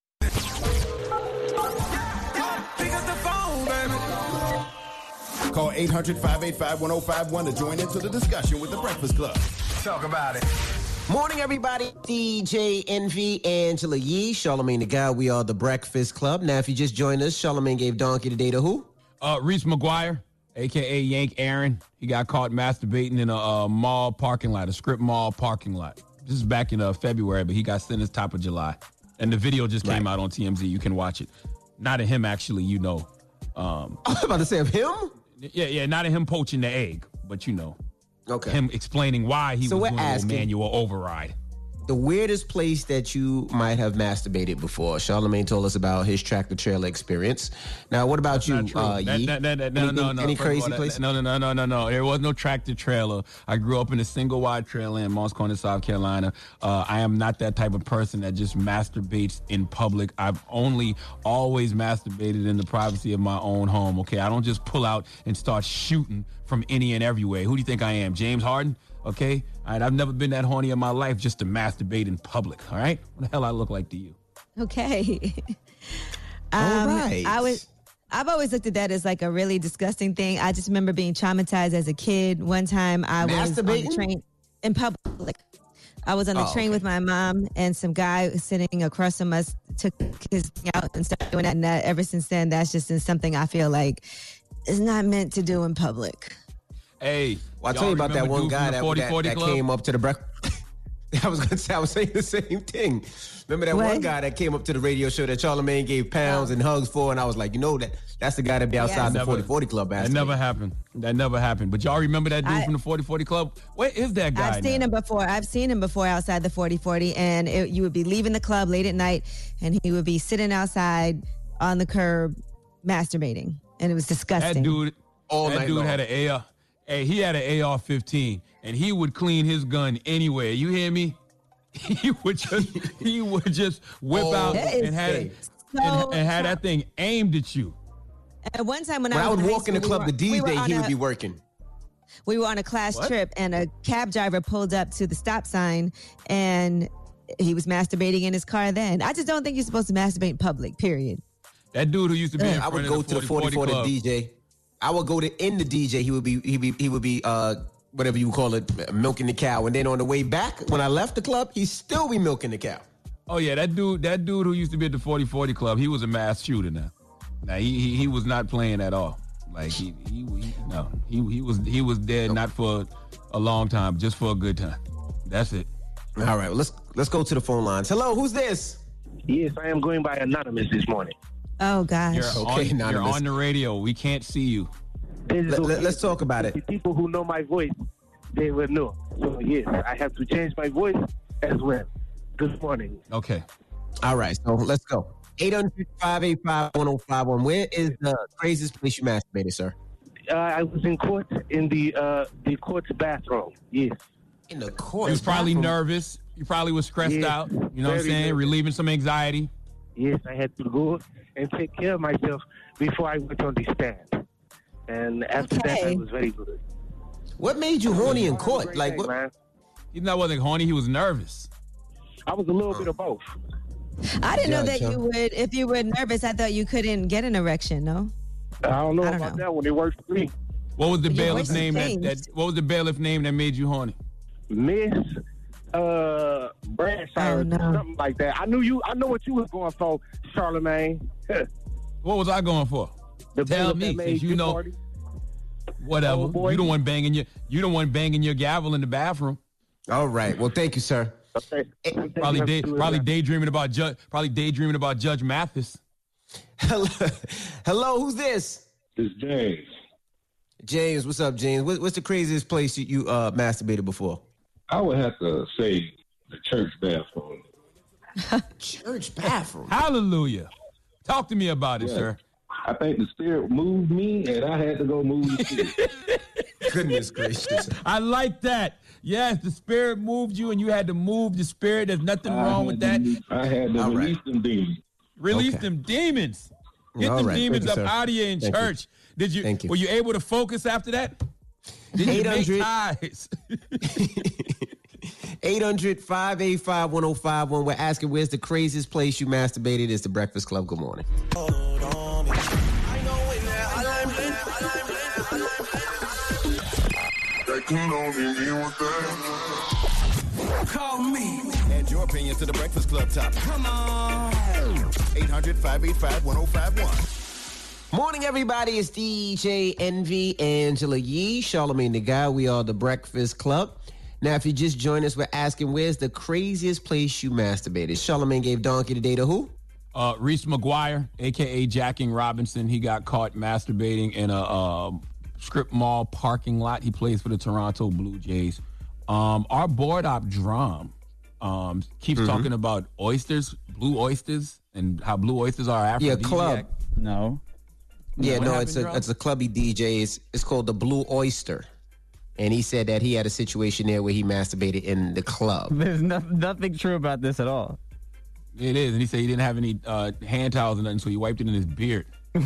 Call eight hundred, five eight five, one oh five one to join into the discussion with the Breakfast Club. Talk about it. Morning, everybody. D J Envy, Angela Yee, Charlamagne the Guy. We are the Breakfast Club. Now, if you just joined us, Charlamagne gave donkey today to who? Uh, Reese McGuire, a k a. Yank Aaron. He got caught masturbating in a uh, mall parking lot, a strip mall parking lot. This is back in uh, February, but he got sentenced top of July. And the video just came Right. out on T M Z. You can watch it. Not of him, actually, you know. Um, I was about to say of him? yeah, yeah, not of him poaching the egg, but you know. Okay. Him explaining why he So was we're doing a little asking- manual override. The weirdest place that you might have masturbated before. Charlamagne told us about his tractor trailer experience. Now, what about you, Not true. uh, That- Yee? that- that- that- no, Anything- no, no. Any First of crazy all, that- place? No, no, no, no, no, no. There was no tractor trailer. I grew up in a single wide trailer in Moncks Corner, South Carolina. Uh, I am not that type of person that just masturbates in public. I've only always masturbated in the privacy of my own home. Okay, I don't just pull out and start shooting from any and everywhere. Who do you think I am, James Harden? Okay, all right. I've never been that horny in my life just to masturbate in public. All right, what the hell I look like to you? Okay. All Um, right. I was. I've always looked at that as like a really disgusting thing. I just remember being traumatized as a kid. One time I was on the Masturbating? train in public. I was on the Oh, train okay. with my mom, and some guy sitting across from us took his thing out and started doing that. And that, ever since then, that's just been something I feel like is not meant to do in public. Hey, Well, I'll y'all tell you about that remember one dude from guy the that, forty that, forty that Club? came up to the breakfast. I was gonna say I was saying the same thing. Remember that What? one guy that came up to the radio show that Charlamagne gave pounds and hugs for, and I was like, you know that that's the guy that be outside the Never- forty forty Club. That masturbating. never happened. That never happened. But y'all remember that dude I- from the forty forty Club? Where is that guy I've seen now? him before. I've seen him before outside the forty forty, and it, you would be leaving the club late at night, and he would be sitting outside on the curb masturbating, and it was disgusting. That dude, All that night dude long. had an A R. Hey, he had an A R fifteen, and he would clean his gun anywhere. You hear me? He would just, he would just whip Oh, out that is and had it, so and, and had that thing aimed at you. At one time when, When I, I was would in high walk in the school, club, we the were- D we were J, on he a- would be working. We were on a class What? trip, and a cab driver pulled up to the stop sign, and he was masturbating in his car. Then I just don't think you're supposed to masturbate in public. Period. That dude who used to be in I front would of go the to the forty forty Club. D J. I would go to in the D J. He would be he be he would be uh whatever you call it, milking the cow. And then on the way back, when I left the club, he'd still be milking the cow. Oh yeah, that dude, that dude who used to be at the forty forty Club, he was a mass shooter now. Now he he, he was not playing at all. Like he, he, he no, he he was he was dead not for a long time, just for a good time. That's it. All right, well, let's let's go to the phone lines. Hello, who's this? Yes, I am going by anonymous this morning. Oh gosh. You're, Okay, on, anonymous. you're on the radio. We can't see you. Let, let, let's talk about it. The people who know my voice, they will know. So yes, I have to change my voice as well. Good morning. Okay. All right, so let's go. eight hundred, five eight five, one oh five one. Where is the craziest place you masturbated, sir? Uh, I was in court in the uh, the court's bathroom. Yes. In the court. You was probably bathroom. nervous. You probably was stressed Yes, out. You know what I'm very saying? nervous. Relieving some anxiety. Yes, I had to go and take care of myself before I went on the stand. And after that, I Okay. was very good. What made you horny in court? Great Like day, what? man. He's not wasn't horny. He was nervous. I was a little bit of both. I didn't know that Judge, you would, if you were nervous, I thought you couldn't get an erection, no? I don't know I don't about know. that one. It worked for me. What was the Your bailiff's voice name that, changed. that? What was the bailiff name that made you horny? Miss uh Bradshaw Oh, or no. something like that. I knew you I know what you was going for, Charlemagne. What was I going for? The Tell bailiff me, that made since you you know. party. Whatever. Oh, boy. You the one banging your. You the one banging your gavel in the bathroom. All right. Well, thank you, sir. Okay. Probably day, probably daydreaming about Judge. Probably daydreaming about Judge Mathis. Hello, hello. Who's this? It's James. James. What's up, James? What, what's the craziest place you, you uh, masturbated before? I would have to say the church bathroom. Church bathroom. Hallelujah. Talk to me about it, Yeah. sir. I think the spirit moved me, and I had to go move the spirit. Goodness gracious. I like that. Yes, the spirit moved you, and you had to move the spirit. There's nothing I wrong had with to- that. I had to All right. release them demons. Release Okay. them demons. Get All them right. demons Thank you, up sir. out of here in Thank you. church. Did you? Thank you. Were you able to focus after that? Did you make eight hundred ties? eight hundred, five eight five, one oh five one. We're asking where's the craziest place you masturbated. It's the Breakfast Club. Good morning. Call me. Add your opinion to the Breakfast Club topic. Come on. eight hundred, five eight five, one oh five one. Morning, everybody. It's D J Envy, Angela Yee, Charlemagne the Guy. We are the Breakfast Club. Now, if you just joined us, we're asking where's the craziest place you masturbated. Charlemagne gave Donkey today to who? Uh, Reese McGuire, a k a. Jacking Robinson, he got caught masturbating in a uh, strip mall parking lot. He plays for the Toronto Blue Jays. Um, our board op drum um, keeps Mm-hmm. talking about oysters, blue oysters, and how blue oysters are Yeah, aphrodisiac. club. No. Yeah, What no, happened, it's a Drum? it's a clubby D J. It's, it's called the Blue Oyster. And he said that he had a situation there where he masturbated in the club. There's no, nothing true about this at all. It is, and he said he didn't have any uh, hand towels or nothing, so he wiped it in his beard. You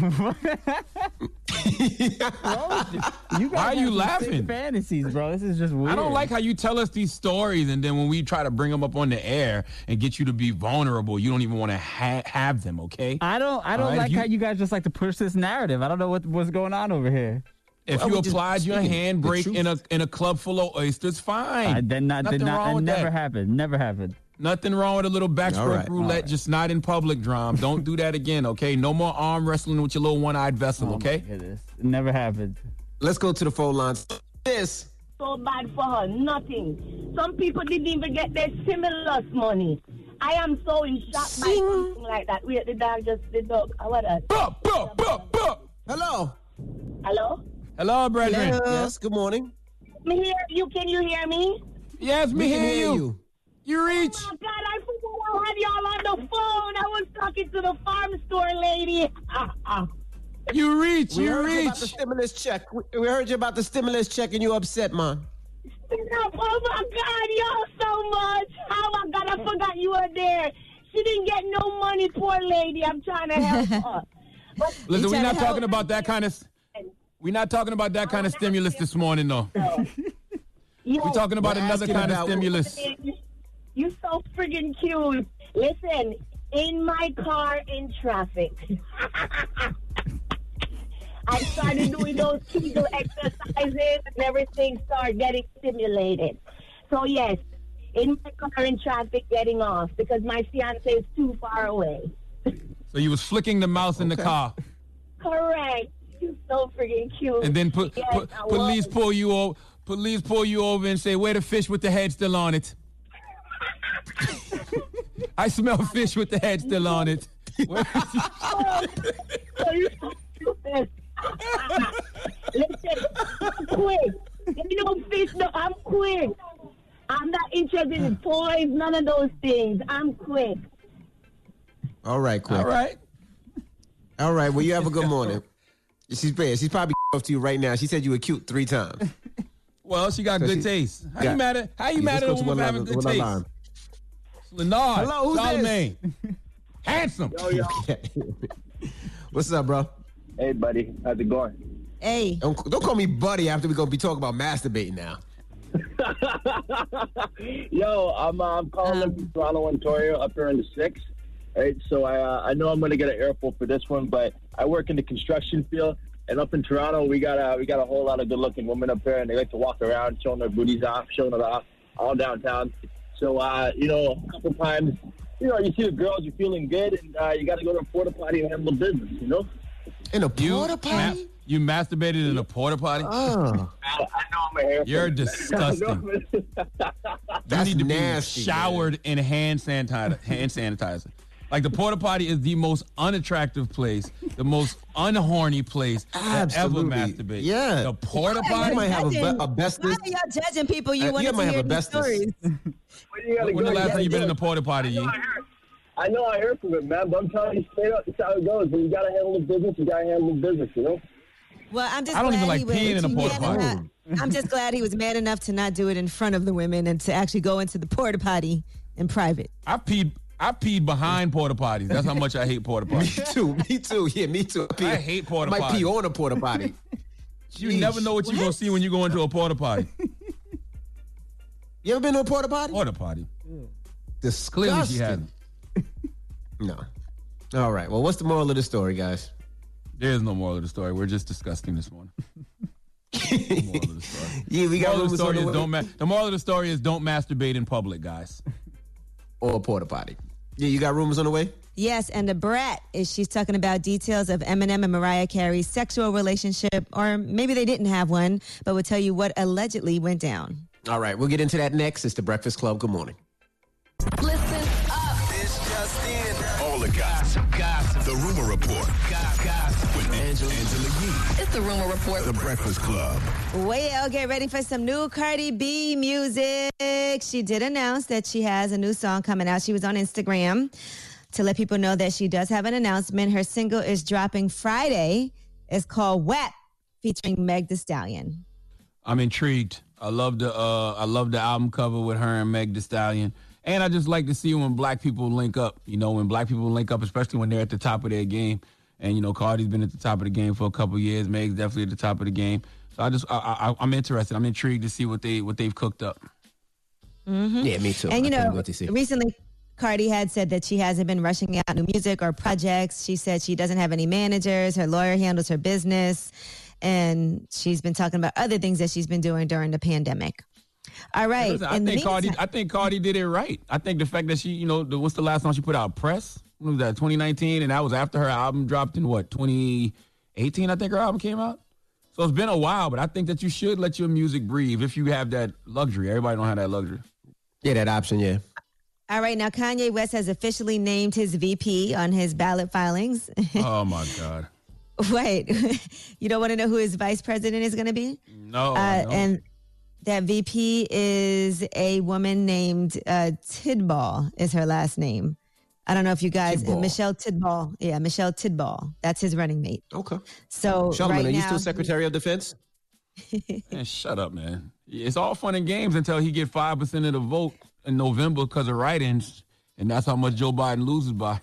guys Why are you have some laughing? sick fantasies, bro. This is just weird. I don't like how you tell us these stories, and then when we try to bring them up on the air and get you to be vulnerable, you don't even want to ha- have them. Okay? I don't. I don't All right, like if you- how you guys just like to push this narrative. I don't know what what's going on over here. If Well, you we just applied your speaking the handbrake truth. in a in a club full of oysters, fine. I did not. Nothing Did not. wrong It with never that. happened. Never happened. Nothing wrong with a little All backstroke right, roulette, all right. just not in public, Drum. Don't do that again, okay? No more arm wrestling with your little one-eyed vessel, Oh, okay? my goodness. It never happened. Let's go to the phone lines. This. So bad for her, nothing. Some people didn't even get their stimulus money. I am so in shock by something like that. Wait, the dog just the dog. uh, What else? Buh, buh, buh, buh. Hello. Hello? Hello, brethren. Yes, good morning. Me hear you? Can you hear me? Yes, me We can hear hear you. you. You reach. Oh my God, I forgot I had y'all on the phone. I was talking to the farm store lady. Ah, ah. You reach. We You heard you about the reach. stimulus check. We, we heard you about the stimulus check and you upset, man. Stop. Oh my God, y'all so much. Oh my God, I forgot you were there. She didn't get no money, poor lady. I'm trying to help her. But Listen, we're trying not to help? talking about that kind of. We're not talking about that kind of stimulus this morning, though. Yo, We're talking about We're another asking kind of about- stimulus. You so friggin' cute. Listen, in my car in traffic, I started doing those Kegel exercises and everything started getting stimulated. So yes, in my car in traffic getting off because my fiance is too far away. So you was flicking the mouse in the car. Correct. You're so freaking cute. And then put, Yes, put, I police was. pull you over. Police pull you over and say, "Where the fish with the head still on it?" I smell fish with the head still on it. Oh, you're so stupid. Listen, I'm quick. You know, fish, no, I'm quick. I'm not interested in toys, none of those things. I'm quick. All right, quick. All right. All right. Well, you have a good morning. She's bad. She's probably off to you right now. She said you were cute three times. Well, she got So good she- taste. How Yeah. you mad at? How you Yeah, mad let's at go a to woman one for having line- good one taste? line. Leonard. Hello, who's Charlamagne. Handsome. Yo, yo. What's up, bro? Hey, buddy. How's it going? Hey. Don't, don't call me buddy after we're going to be talking about masturbating now. Yo, I'm uh, I'm calling Um, from Toronto, Ontario, up here in the six. Right, so I uh, I know I'm gonna get an earful for this one, but I work in the construction field, and up in Toronto we got a we got a whole lot of good looking women up there, and they like to walk around showing their booties off, showing it off all downtown. So uh, you know, a couple times, you know, you see the girls, you're feeling good, and uh, you got to go to a porta potty and handle business, you know. In a You, porta potty? ma- you masturbated in a porta potty? Oh. I, I know I'm a hair. You're disgusting. That's you need to nasty, be showered in hand sanitizer. Hand sanitizer. Like the porta potty is the most unattractive place, the most unhorny place to ever Absolutely. masturbate. Yeah. The porta Why are potty. you might have a, judging- be- a bestest. Why are y'all judging people you Uh, wanted you to might have hear a these bestest. stories? You gotta When go, the last you time you been in gotta a porta potty? go. Yee? I know I heard from it, man, but I'm telling you straight up, that's how it goes. When you gotta handle the business, you gotta handle the business, you know? Well, I'm just I don't glad even like he was peeing in a man porta potty. enough- I'm just glad he was man enough to not do it in front of the women and to actually go into the porta potty in private. I peed. I peed behind porta potties. That's how much I hate porta Me potties. too. Me too. Yeah, me too. I, pee- I hate porta I might pee potties. on a porta potty. You never know what you're gonna see when you go into a porta potty. You ever been to a porta potty? Porta potty. Disgusting. Clearly she hasn't. No. All right. Well, what's the moral of the story, guys? There is no moral of the story. We're just disgusting this morning. The moral of the story. Yeah, we The got moral of the rumors on story the is way. don't ma- the moral of the story is don't masturbate in public, guys. Or a porta potty. Yeah, you got rumors on the way? Yes, and the brat is she's talking about details of Eminem and Mariah Carey's sexual relationship, or maybe they didn't have one, but we'll tell you what allegedly went down. All right, we'll get into that next. It's the Breakfast Club. Good morning. Listen up. This just in. All the gossip. Gossip. The Rumor Report. Gossip. With Angela, Angela Yee. It's the Rumor Report. The Breakfast Club. Well, get ready for some new Cardi B music. She did announce that she has a new song coming out. She was on Instagram to let people know that she does have an announcement. Her single is dropping Friday. It's called W A P, featuring Meg Thee Stallion. I'm intrigued. I love the uh, I love the album cover with her and Meg Thee Stallion. And I just like to see when black people link up. You know, when black people link up, especially when they're at the top of their game. And, you know, Cardi's been at the top of the game for a couple years. Meg's definitely at the top of the game. So I just, I, I, I'm interested. I'm intrigued to see what, they, what they've cooked up. Mm-hmm. Yeah, me too. And, you I couldn't know, wait to see. recently Cardi had said that she hasn't been rushing out new music or projects. She said she doesn't have any managers. Her lawyer handles her business. And she's been talking about other things that she's been doing during the pandemic. All right. Listen, I in the think Cardi, meantime- I think Cardi did it right. I think the fact that she, you know, the, what's the last song she put out? Press? When was that? twenty nineteen, and that was after her album dropped in what? twenty eighteen, I think her album came out. So it's been a while, but I think that you should let your music breathe if you have that luxury. Everybody don't have that luxury. Yeah, that option, yeah. All right. Now, Kanye West has officially named his V P on his ballot filings. Oh my God. Wait, you don't want to know who his vice president is going to be? No. Uh, no. and that V P is a woman named uh, Tidball is her last name. I don't know if you guys, Tidball. Michelle Tidball. Yeah, Michelle Tidball. That's his running mate. Okay. So Charlamagne, right are you now, still Secretary of Defense? Man, shut up, man. It's all fun and games until he get five percent of the vote in November because of write-ins, and that's how much Joe Biden loses by.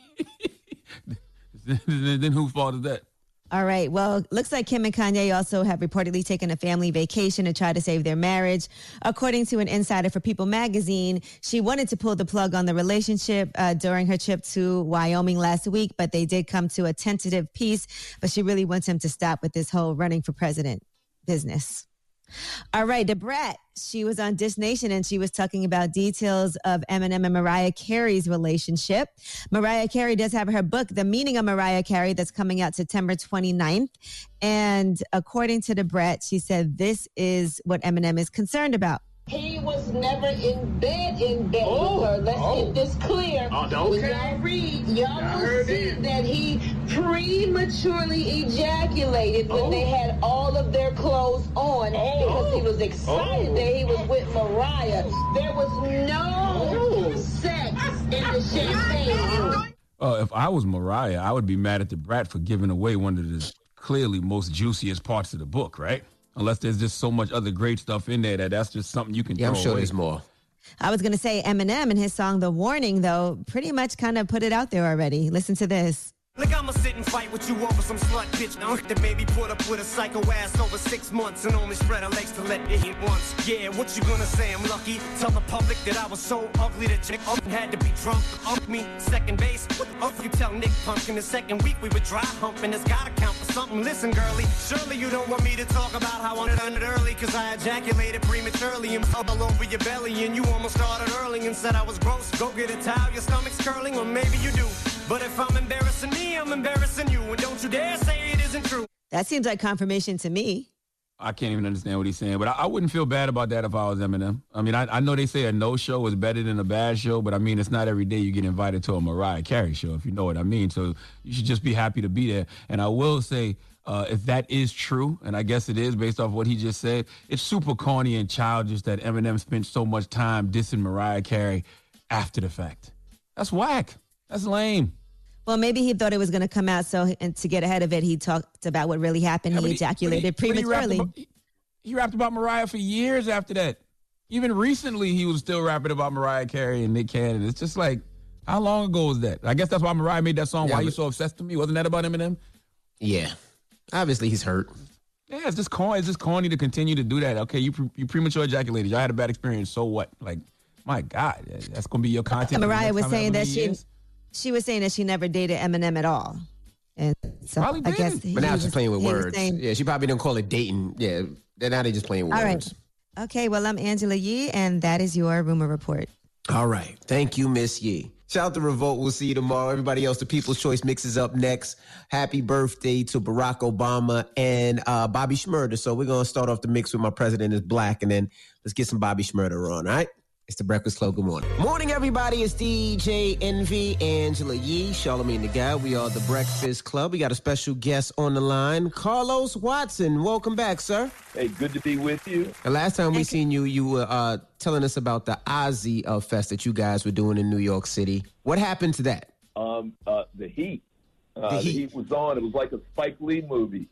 Then whose fault is that? All right. Well, looks like Kim and Kanye also have reportedly taken a family vacation to try to save their marriage. According to an insider for People magazine, she wanted to pull the plug on the relationship uh, during her trip to Wyoming last week, but they did come to a tentative peace. But she really wants him to stop with this whole running for president business. All right, Debrat, she was on Dish Nation and she was talking about details of Eminem and Mariah Carey's relationship. Mariah Carey does have her book, The Meaning of Mariah Carey, that's coming out September twenty-ninth. And according to Debrat, she said this is what Eminem is concerned about. He was never in bed in bed oh, with her. Let's oh. get this clear. Oh, okay. When y'all read, y'all will see it. that he prematurely ejaculated when oh. they had all of their clothes on oh. because he was excited oh. that he was with Mariah. There was no oh. sex in the champagne. Uh, if I was Mariah, I would be mad at Debrat for giving away one of the clearly most juiciest parts of the book, right? Unless there's just so much other great stuff in there that that's just something you can Yeah, throw I'm sure away. there's more. I was going to say Eminem in his song The Warning, though, pretty much kind of put it out there already. Listen to this. Look, I'ma sit and fight with you over some slut bitch now that maybe put up with a psycho ass over six months and only spread her legs to let it hit once. Yeah, what you gonna say? I'm lucky. Tell the public that I was so ugly that chick up had to be drunk to up me. Second base, what the fuck you tell Nick Punk in the second week we were dry humping. It's gotta count for something. Listen, girlie, surely you don't want me to talk about how I done it early, cause I ejaculated prematurely and all over your belly and you almost started early and said I was gross. Go get a towel, your stomach's curling, or maybe you do. But if I'm embarrassing me, I'm embarrassing you. And don't you dare say it isn't true. That seems like confirmation to me. I can't even understand what he's saying, but I, I wouldn't feel bad about that if I was Eminem. I mean, I, I know they say a no show is better than a bad show, but I mean, it's not every day you get invited to a Mariah Carey show, if you know what I mean. So you should just be happy to be there. And I will say, uh, if that is true, and I guess it is based off what he just said, it's super corny and childish that Eminem spent so much time dissing Mariah Carey after the fact. That's whack. That's lame. Well, maybe he thought it was going to come out, so and to get ahead of it, he talked about what really happened. Yeah, he ejaculated he, prematurely. He rapped, about, he rapped about Mariah for years after that. Even recently, he was still rapping about Mariah Carey and Nick Cannon. It's just like, how long ago was that? I guess that's why Mariah made that song, yeah, Why but, You So Obsessed With Me? Wasn't that about Eminem? Yeah. Obviously, he's hurt. Yeah, it's just corny. It's just corny to continue to do that. Okay, you pre- you premature ejaculated. Y'all had a bad experience. So what? Like, my God, that's going to be your content. Mariah was saying that she... Years? She was saying that she never dated Eminem at all. And so probably I guess But now she's playing with words. Saying, yeah, she probably don't call it dating. Yeah, now they just playing with all words. Right. Okay, well, I'm Angela Yee, and that is your Rumor Report. All right. Thank you, Miss Yee. Shout out to Revolt. We'll see you tomorrow. Everybody else, the People's Choice Mix is up next. Happy birthday to Barack Obama and uh, Bobby Shmurda. So we're going to start off the mix with My President is Black, and then let's get some Bobby Shmurda on, all right? It's the Breakfast Club. Good morning. Morning, everybody. It's D J Envy, Angela Yee, Charlamagne the Guy. We are the Breakfast Club. We got a special guest on the line, Carlos Watson. Welcome back, sir. Hey, good to be with you. The last time we seen you, you were uh, telling us about the Ozzy uh, Fest that you guys were doing in New York City. What happened to that? Um, uh, the heat. Uh, the, heat. the heat was on. It was like a Spike Lee movie.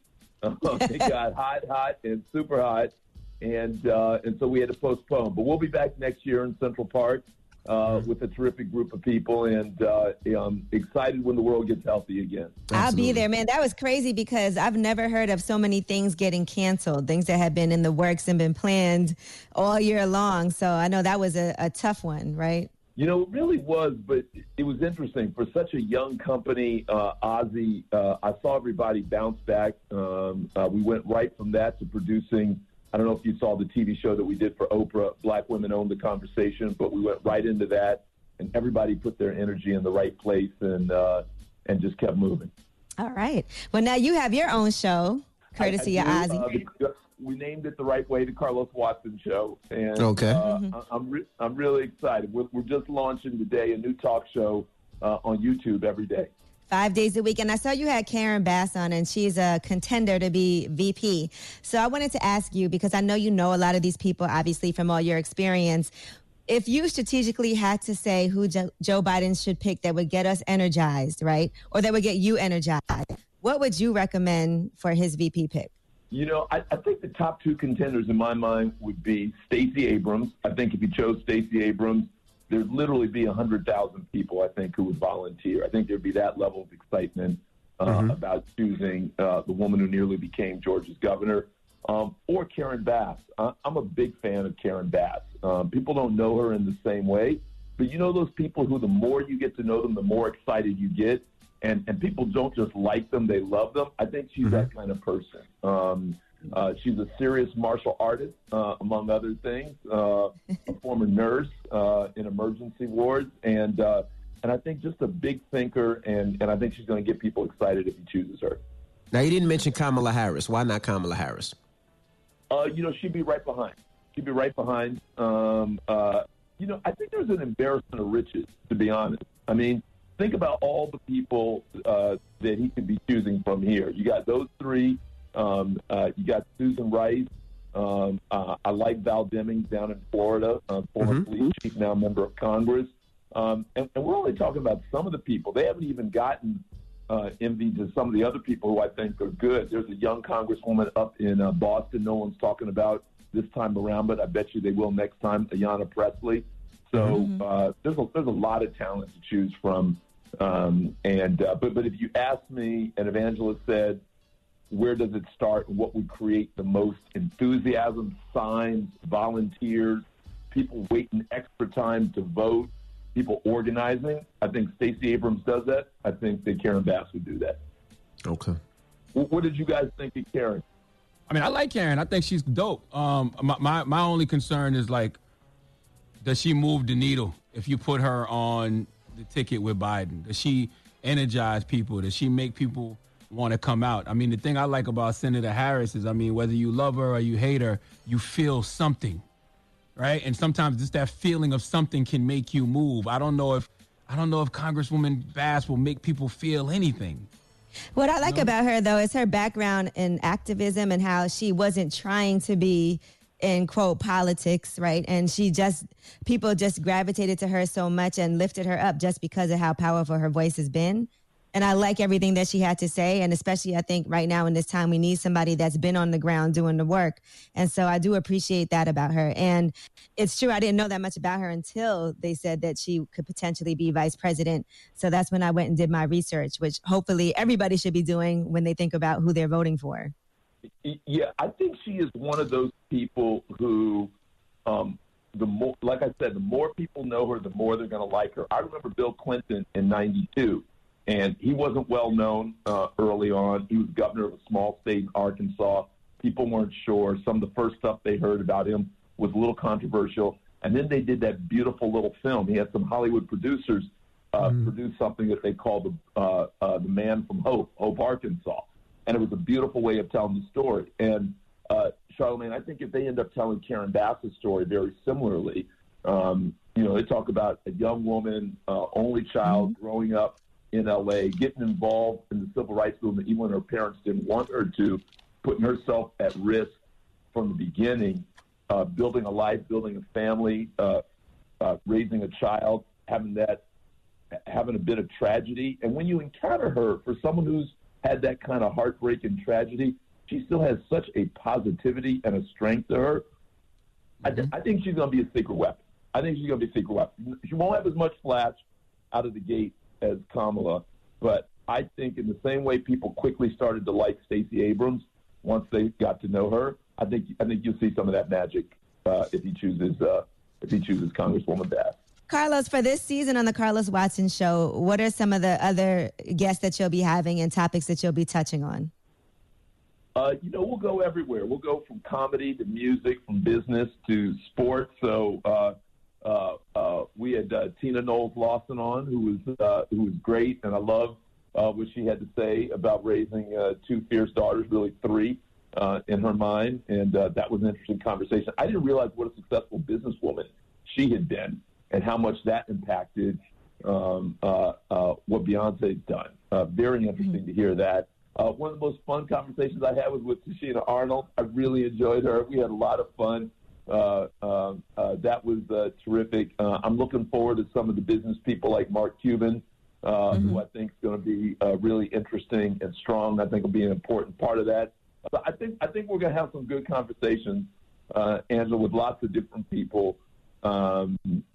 It got hot, hot, and super hot. And uh, and so we had to postpone. But we'll be back next year in Central Park uh, with a terrific group of people, and uh, I'm excited when the world gets healthy again. I'll Absolutely. be there, man. That was crazy because I've never heard of so many things getting canceled, things that had been in the works and been planned all year long. So I know that was a, a tough one, right? You know, it really was, but it was interesting. For such a young company, uh, Ozzy, uh, I saw everybody bounce back. Um, uh, we went right from that to producing, I don't know if you saw the T V show that we did for Oprah, Black Women Own the Conversation, but we went right into that, and everybody put their energy in the right place and uh, and just kept moving. All right. Well, now you have your own show, courtesy I, I of do, Ozzy. Uh, the, we named it the right way, the Carlos Watson Show. And, okay. Uh, Mm-hmm. I, I'm re- I'm really excited. We're, we're just launching today a new talk show uh, on YouTube every day. Five days a week. And I saw you had Karen Bass on, and she's a contender to be V P. So I wanted to ask you, because I know you know a lot of these people, obviously, from all your experience. If you strategically had to say who jo- Joe Biden should pick that would get us energized, right, or that would get you energized, what would you recommend for his V P pick? You know, I, I think the top two contenders in my mind would be Stacey Abrams. I think if you chose Stacey Abrams, there'd literally be one hundred thousand people, I think, who would volunteer. I think there'd be that level of excitement uh, mm-hmm. about choosing uh, the woman who nearly became Georgia's governor. Um, or Karen Bass. I, I'm a big fan of Karen Bass. Um, people don't know her in the same way, but you know those people who the more you get to know them, the more excited you get, and, and people don't just like them, they love them. I think she's mm-hmm. that kind of person. Um, Uh, she's a serious martial artist, uh, among other things, uh, a former nurse uh, in emergency wards, and uh, and I think just a big thinker, and, and I think she's going to get people excited if he chooses her. Now, you didn't mention Kamala Harris. Why not Kamala Harris? Uh, you know, she'd be right behind. She'd be right behind. Um, uh, you know, I think there's an embarrassment of riches, to be honest. I mean, think about all the people uh, that he could be choosing from here. You got those three. Um, uh, you got Susan Rice. Um, uh, I like Val Demings down in Florida, uh, former Mm-hmm. police chief, now member of Congress. Um, and, and we're only talking about some of the people. They haven't even gotten uh, envy to some of the other people who I think are good. There's a young congresswoman up in uh, Boston no one's talking about this time around, but I bet you they will next time, Ayanna Pressley. So Mm-hmm. uh, there's, a, there's a lot of talent to choose from. Um, and uh, but, but if you ask me, an evangelist said, where does it start and what would create the most enthusiasm, signs, volunteers, people waiting extra time to vote, people organizing? I think Stacey Abrams does that. I think that Karen Bass would do that. Okay. What, what did you guys think of Karen? I mean, I like Karen. I think she's dope. Um, my, my my only concern is, like, does she move the needle if you put her on the ticket with Biden? Does she energize people? Does she make people want to come out? I mean, the thing I like about Senator Harris is, I mean, whether you love her or you hate her, you feel something, right? And sometimes just that feeling of something can make you move. I don't know if I don't know if Congresswoman Bass will make people feel anything. What I like about her, though, is her background in activism and how she wasn't trying to be, in quote, politics, right? And she just, people just gravitated to her so much and lifted her up just because of how powerful her voice has been. And I like everything that she had to say. And especially, I think right now in this time, we need somebody that's been on the ground doing the work. And so I do appreciate that about her. And it's true, I didn't know that much about her until they said that she could potentially be vice president. So that's when I went and did my research, which hopefully everybody should be doing when they think about who they're voting for. Yeah, I think she is one of those people who, um, the more, like I said, the more people know her, the more they're going to like her. I remember Bill Clinton in ninety-two. And he wasn't well known uh, early on. He was governor of a small state in Arkansas. People weren't sure. Some of the first stuff they heard about him was a little controversial. And then they did that beautiful little film. He had some Hollywood producers uh, mm. produce something that they called the, uh, uh, the Man from Hope, Hope, Arkansas. And it was a beautiful way of telling the story. And uh, Charlamagne, I think if they end up telling Karen Bass's story very similarly, um, you know, they talk about a young woman, uh, only child, mm. growing up in L A, getting involved in the civil rights movement, even when her parents didn't want her to, putting herself at risk from the beginning, uh, building a life, building a family, uh, uh, raising a child, having that, having a bit of tragedy. And when you encounter her, for someone who's had that kind of heartbreak and tragedy, she still has such a positivity and a strength to her. Mm-hmm. I, th- I think she's going to be a secret weapon. I think she's going to be a secret weapon. She won't have as much flash out of the gate as Kamala, but I think in the same way people quickly started to like Stacey Abrams once they got to know her, I think I think you'll see some of that magic uh, if he chooses uh, if he chooses Congresswoman Bass. Carlos, for this season on the Carlos Watson Show, what are some of the other guests that you'll be having and topics that you'll be touching on? Uh, you know, we'll go everywhere. We'll go from comedy to music, from business to sports. So. Uh, Uh, uh, we had uh, Tina Knowles Lawson on, who was uh, who was great, and I love uh, what she had to say about raising uh, two fierce daughters, really three, uh, in her mind, and uh, that was an interesting conversation. I didn't realize what a successful businesswoman she had been, and how much that impacted um, uh, uh, what Beyonce's done. Uh, very interesting to hear that. Uh, one of the most fun conversations I had was with Tashina Arnold. I really enjoyed her. We had a lot of fun. Uh, uh, uh, that was uh, terrific. Uh, I'm looking forward to some of the business people like Mark Cuban, uh, mm-hmm. who I think is going to be uh, really interesting and strong. I think will be an important part of that. So I think I think we're going to have some good conversations, uh, Angela, with lots of different people, um,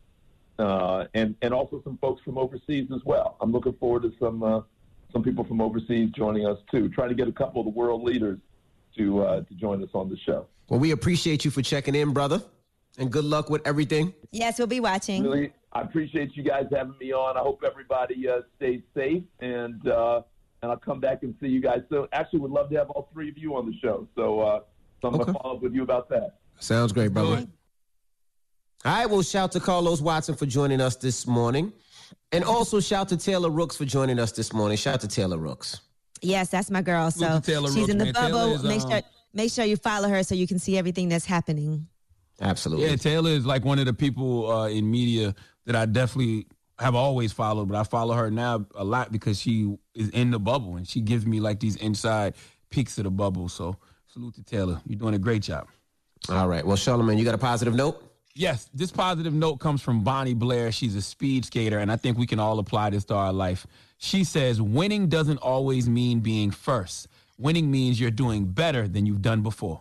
uh, and and also some folks from overseas as well. I'm looking forward to some uh, some people from overseas joining us too. Trying to get a couple of the world leaders to uh, to join us on the show. Well, we appreciate you for checking in, brother, and good luck with everything. Yes, we'll be watching. Really, I appreciate you guys having me on. I hope everybody uh, stays safe, and uh, and I'll come back and see you guys soon. Actually, would love to have all three of you on the show. So uh, So I'm Okay. going to follow up with you about that. Sounds great, brother. All right, well, shout to Carlos Watson for joining us this morning. And also shout to Taylor Rooks for joining us this morning. Shout to Taylor Rooks. Yes, that's my girl. So Salute to Taylor she's Rooks, in the man. bubble. Taylor is, make um, sure make sure you follow her so you can see everything that's happening. Absolutely. Yeah, Taylor is like one of the people uh, in media that I definitely have always followed, but I follow her now a lot because she is in the bubble and she gives me like these inside peeks of the bubble. So salute to Taylor. You're doing a great job. All right. Well, Charlamagne, you got a positive note? Yes, this positive note comes from Bonnie Blair. She's a speed skater, and I think we can all apply this to our life. She says, winning doesn't always mean being first. Winning means you're doing better than you've done before.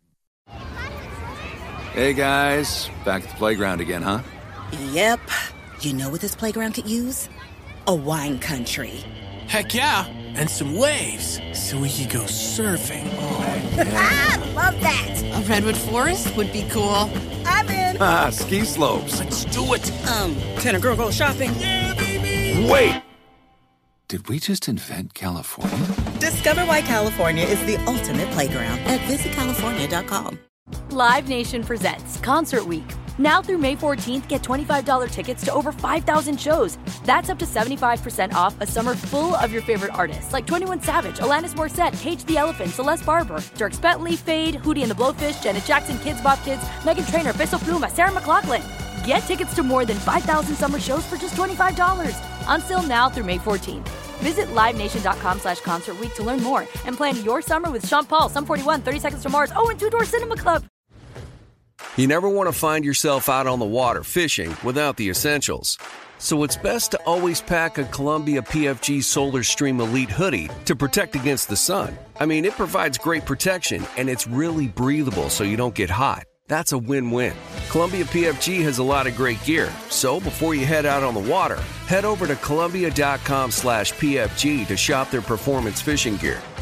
Hey, guys. Back at the playground again, huh? Yep. You know what this playground could use? A wine country. Heck yeah, and some waves so we could go surfing. Oh, Ah, love that. A redwood forest would be cool. I'm in. Ah, ski slopes. Let's do it. Um, can a girl go shopping? Yeah, baby. Wait! Did we just invent California? Discover why California is the ultimate playground at visit california dot com. Live Nation presents Concert Week. Now through May fourteenth, get twenty-five dollars tickets to over five thousand shows. That's up to seventy-five percent off a summer full of your favorite artists like twenty-one Savage, Alanis Morissette, Cage the Elephant, Celeste Barber, Dierks Bentley, Fade, Hootie and the Blowfish, Janet Jackson, Kids Bop Kids, Meghan Trainor, Peso Pluma, Sarah McLachlan. Get tickets to more than five thousand summer shows for just twenty-five dollars. Until now through May fourteenth. Visit livenation.com slash concert week to learn more and plan your summer with Sean Paul, Sum forty-one, thirty Seconds to Mars, oh, and Two Door Cinema Club. You never want to find yourself out on the water fishing without the essentials. So it's best to always pack a Columbia P F G Solar Stream Elite hoodie to protect against the sun. I mean, it provides great protection and it's really breathable so you don't get hot. That's a win-win. Columbia P F G has a lot of great gear. So before you head out on the water, head over to Columbia.com slash PFG to shop their performance fishing gear.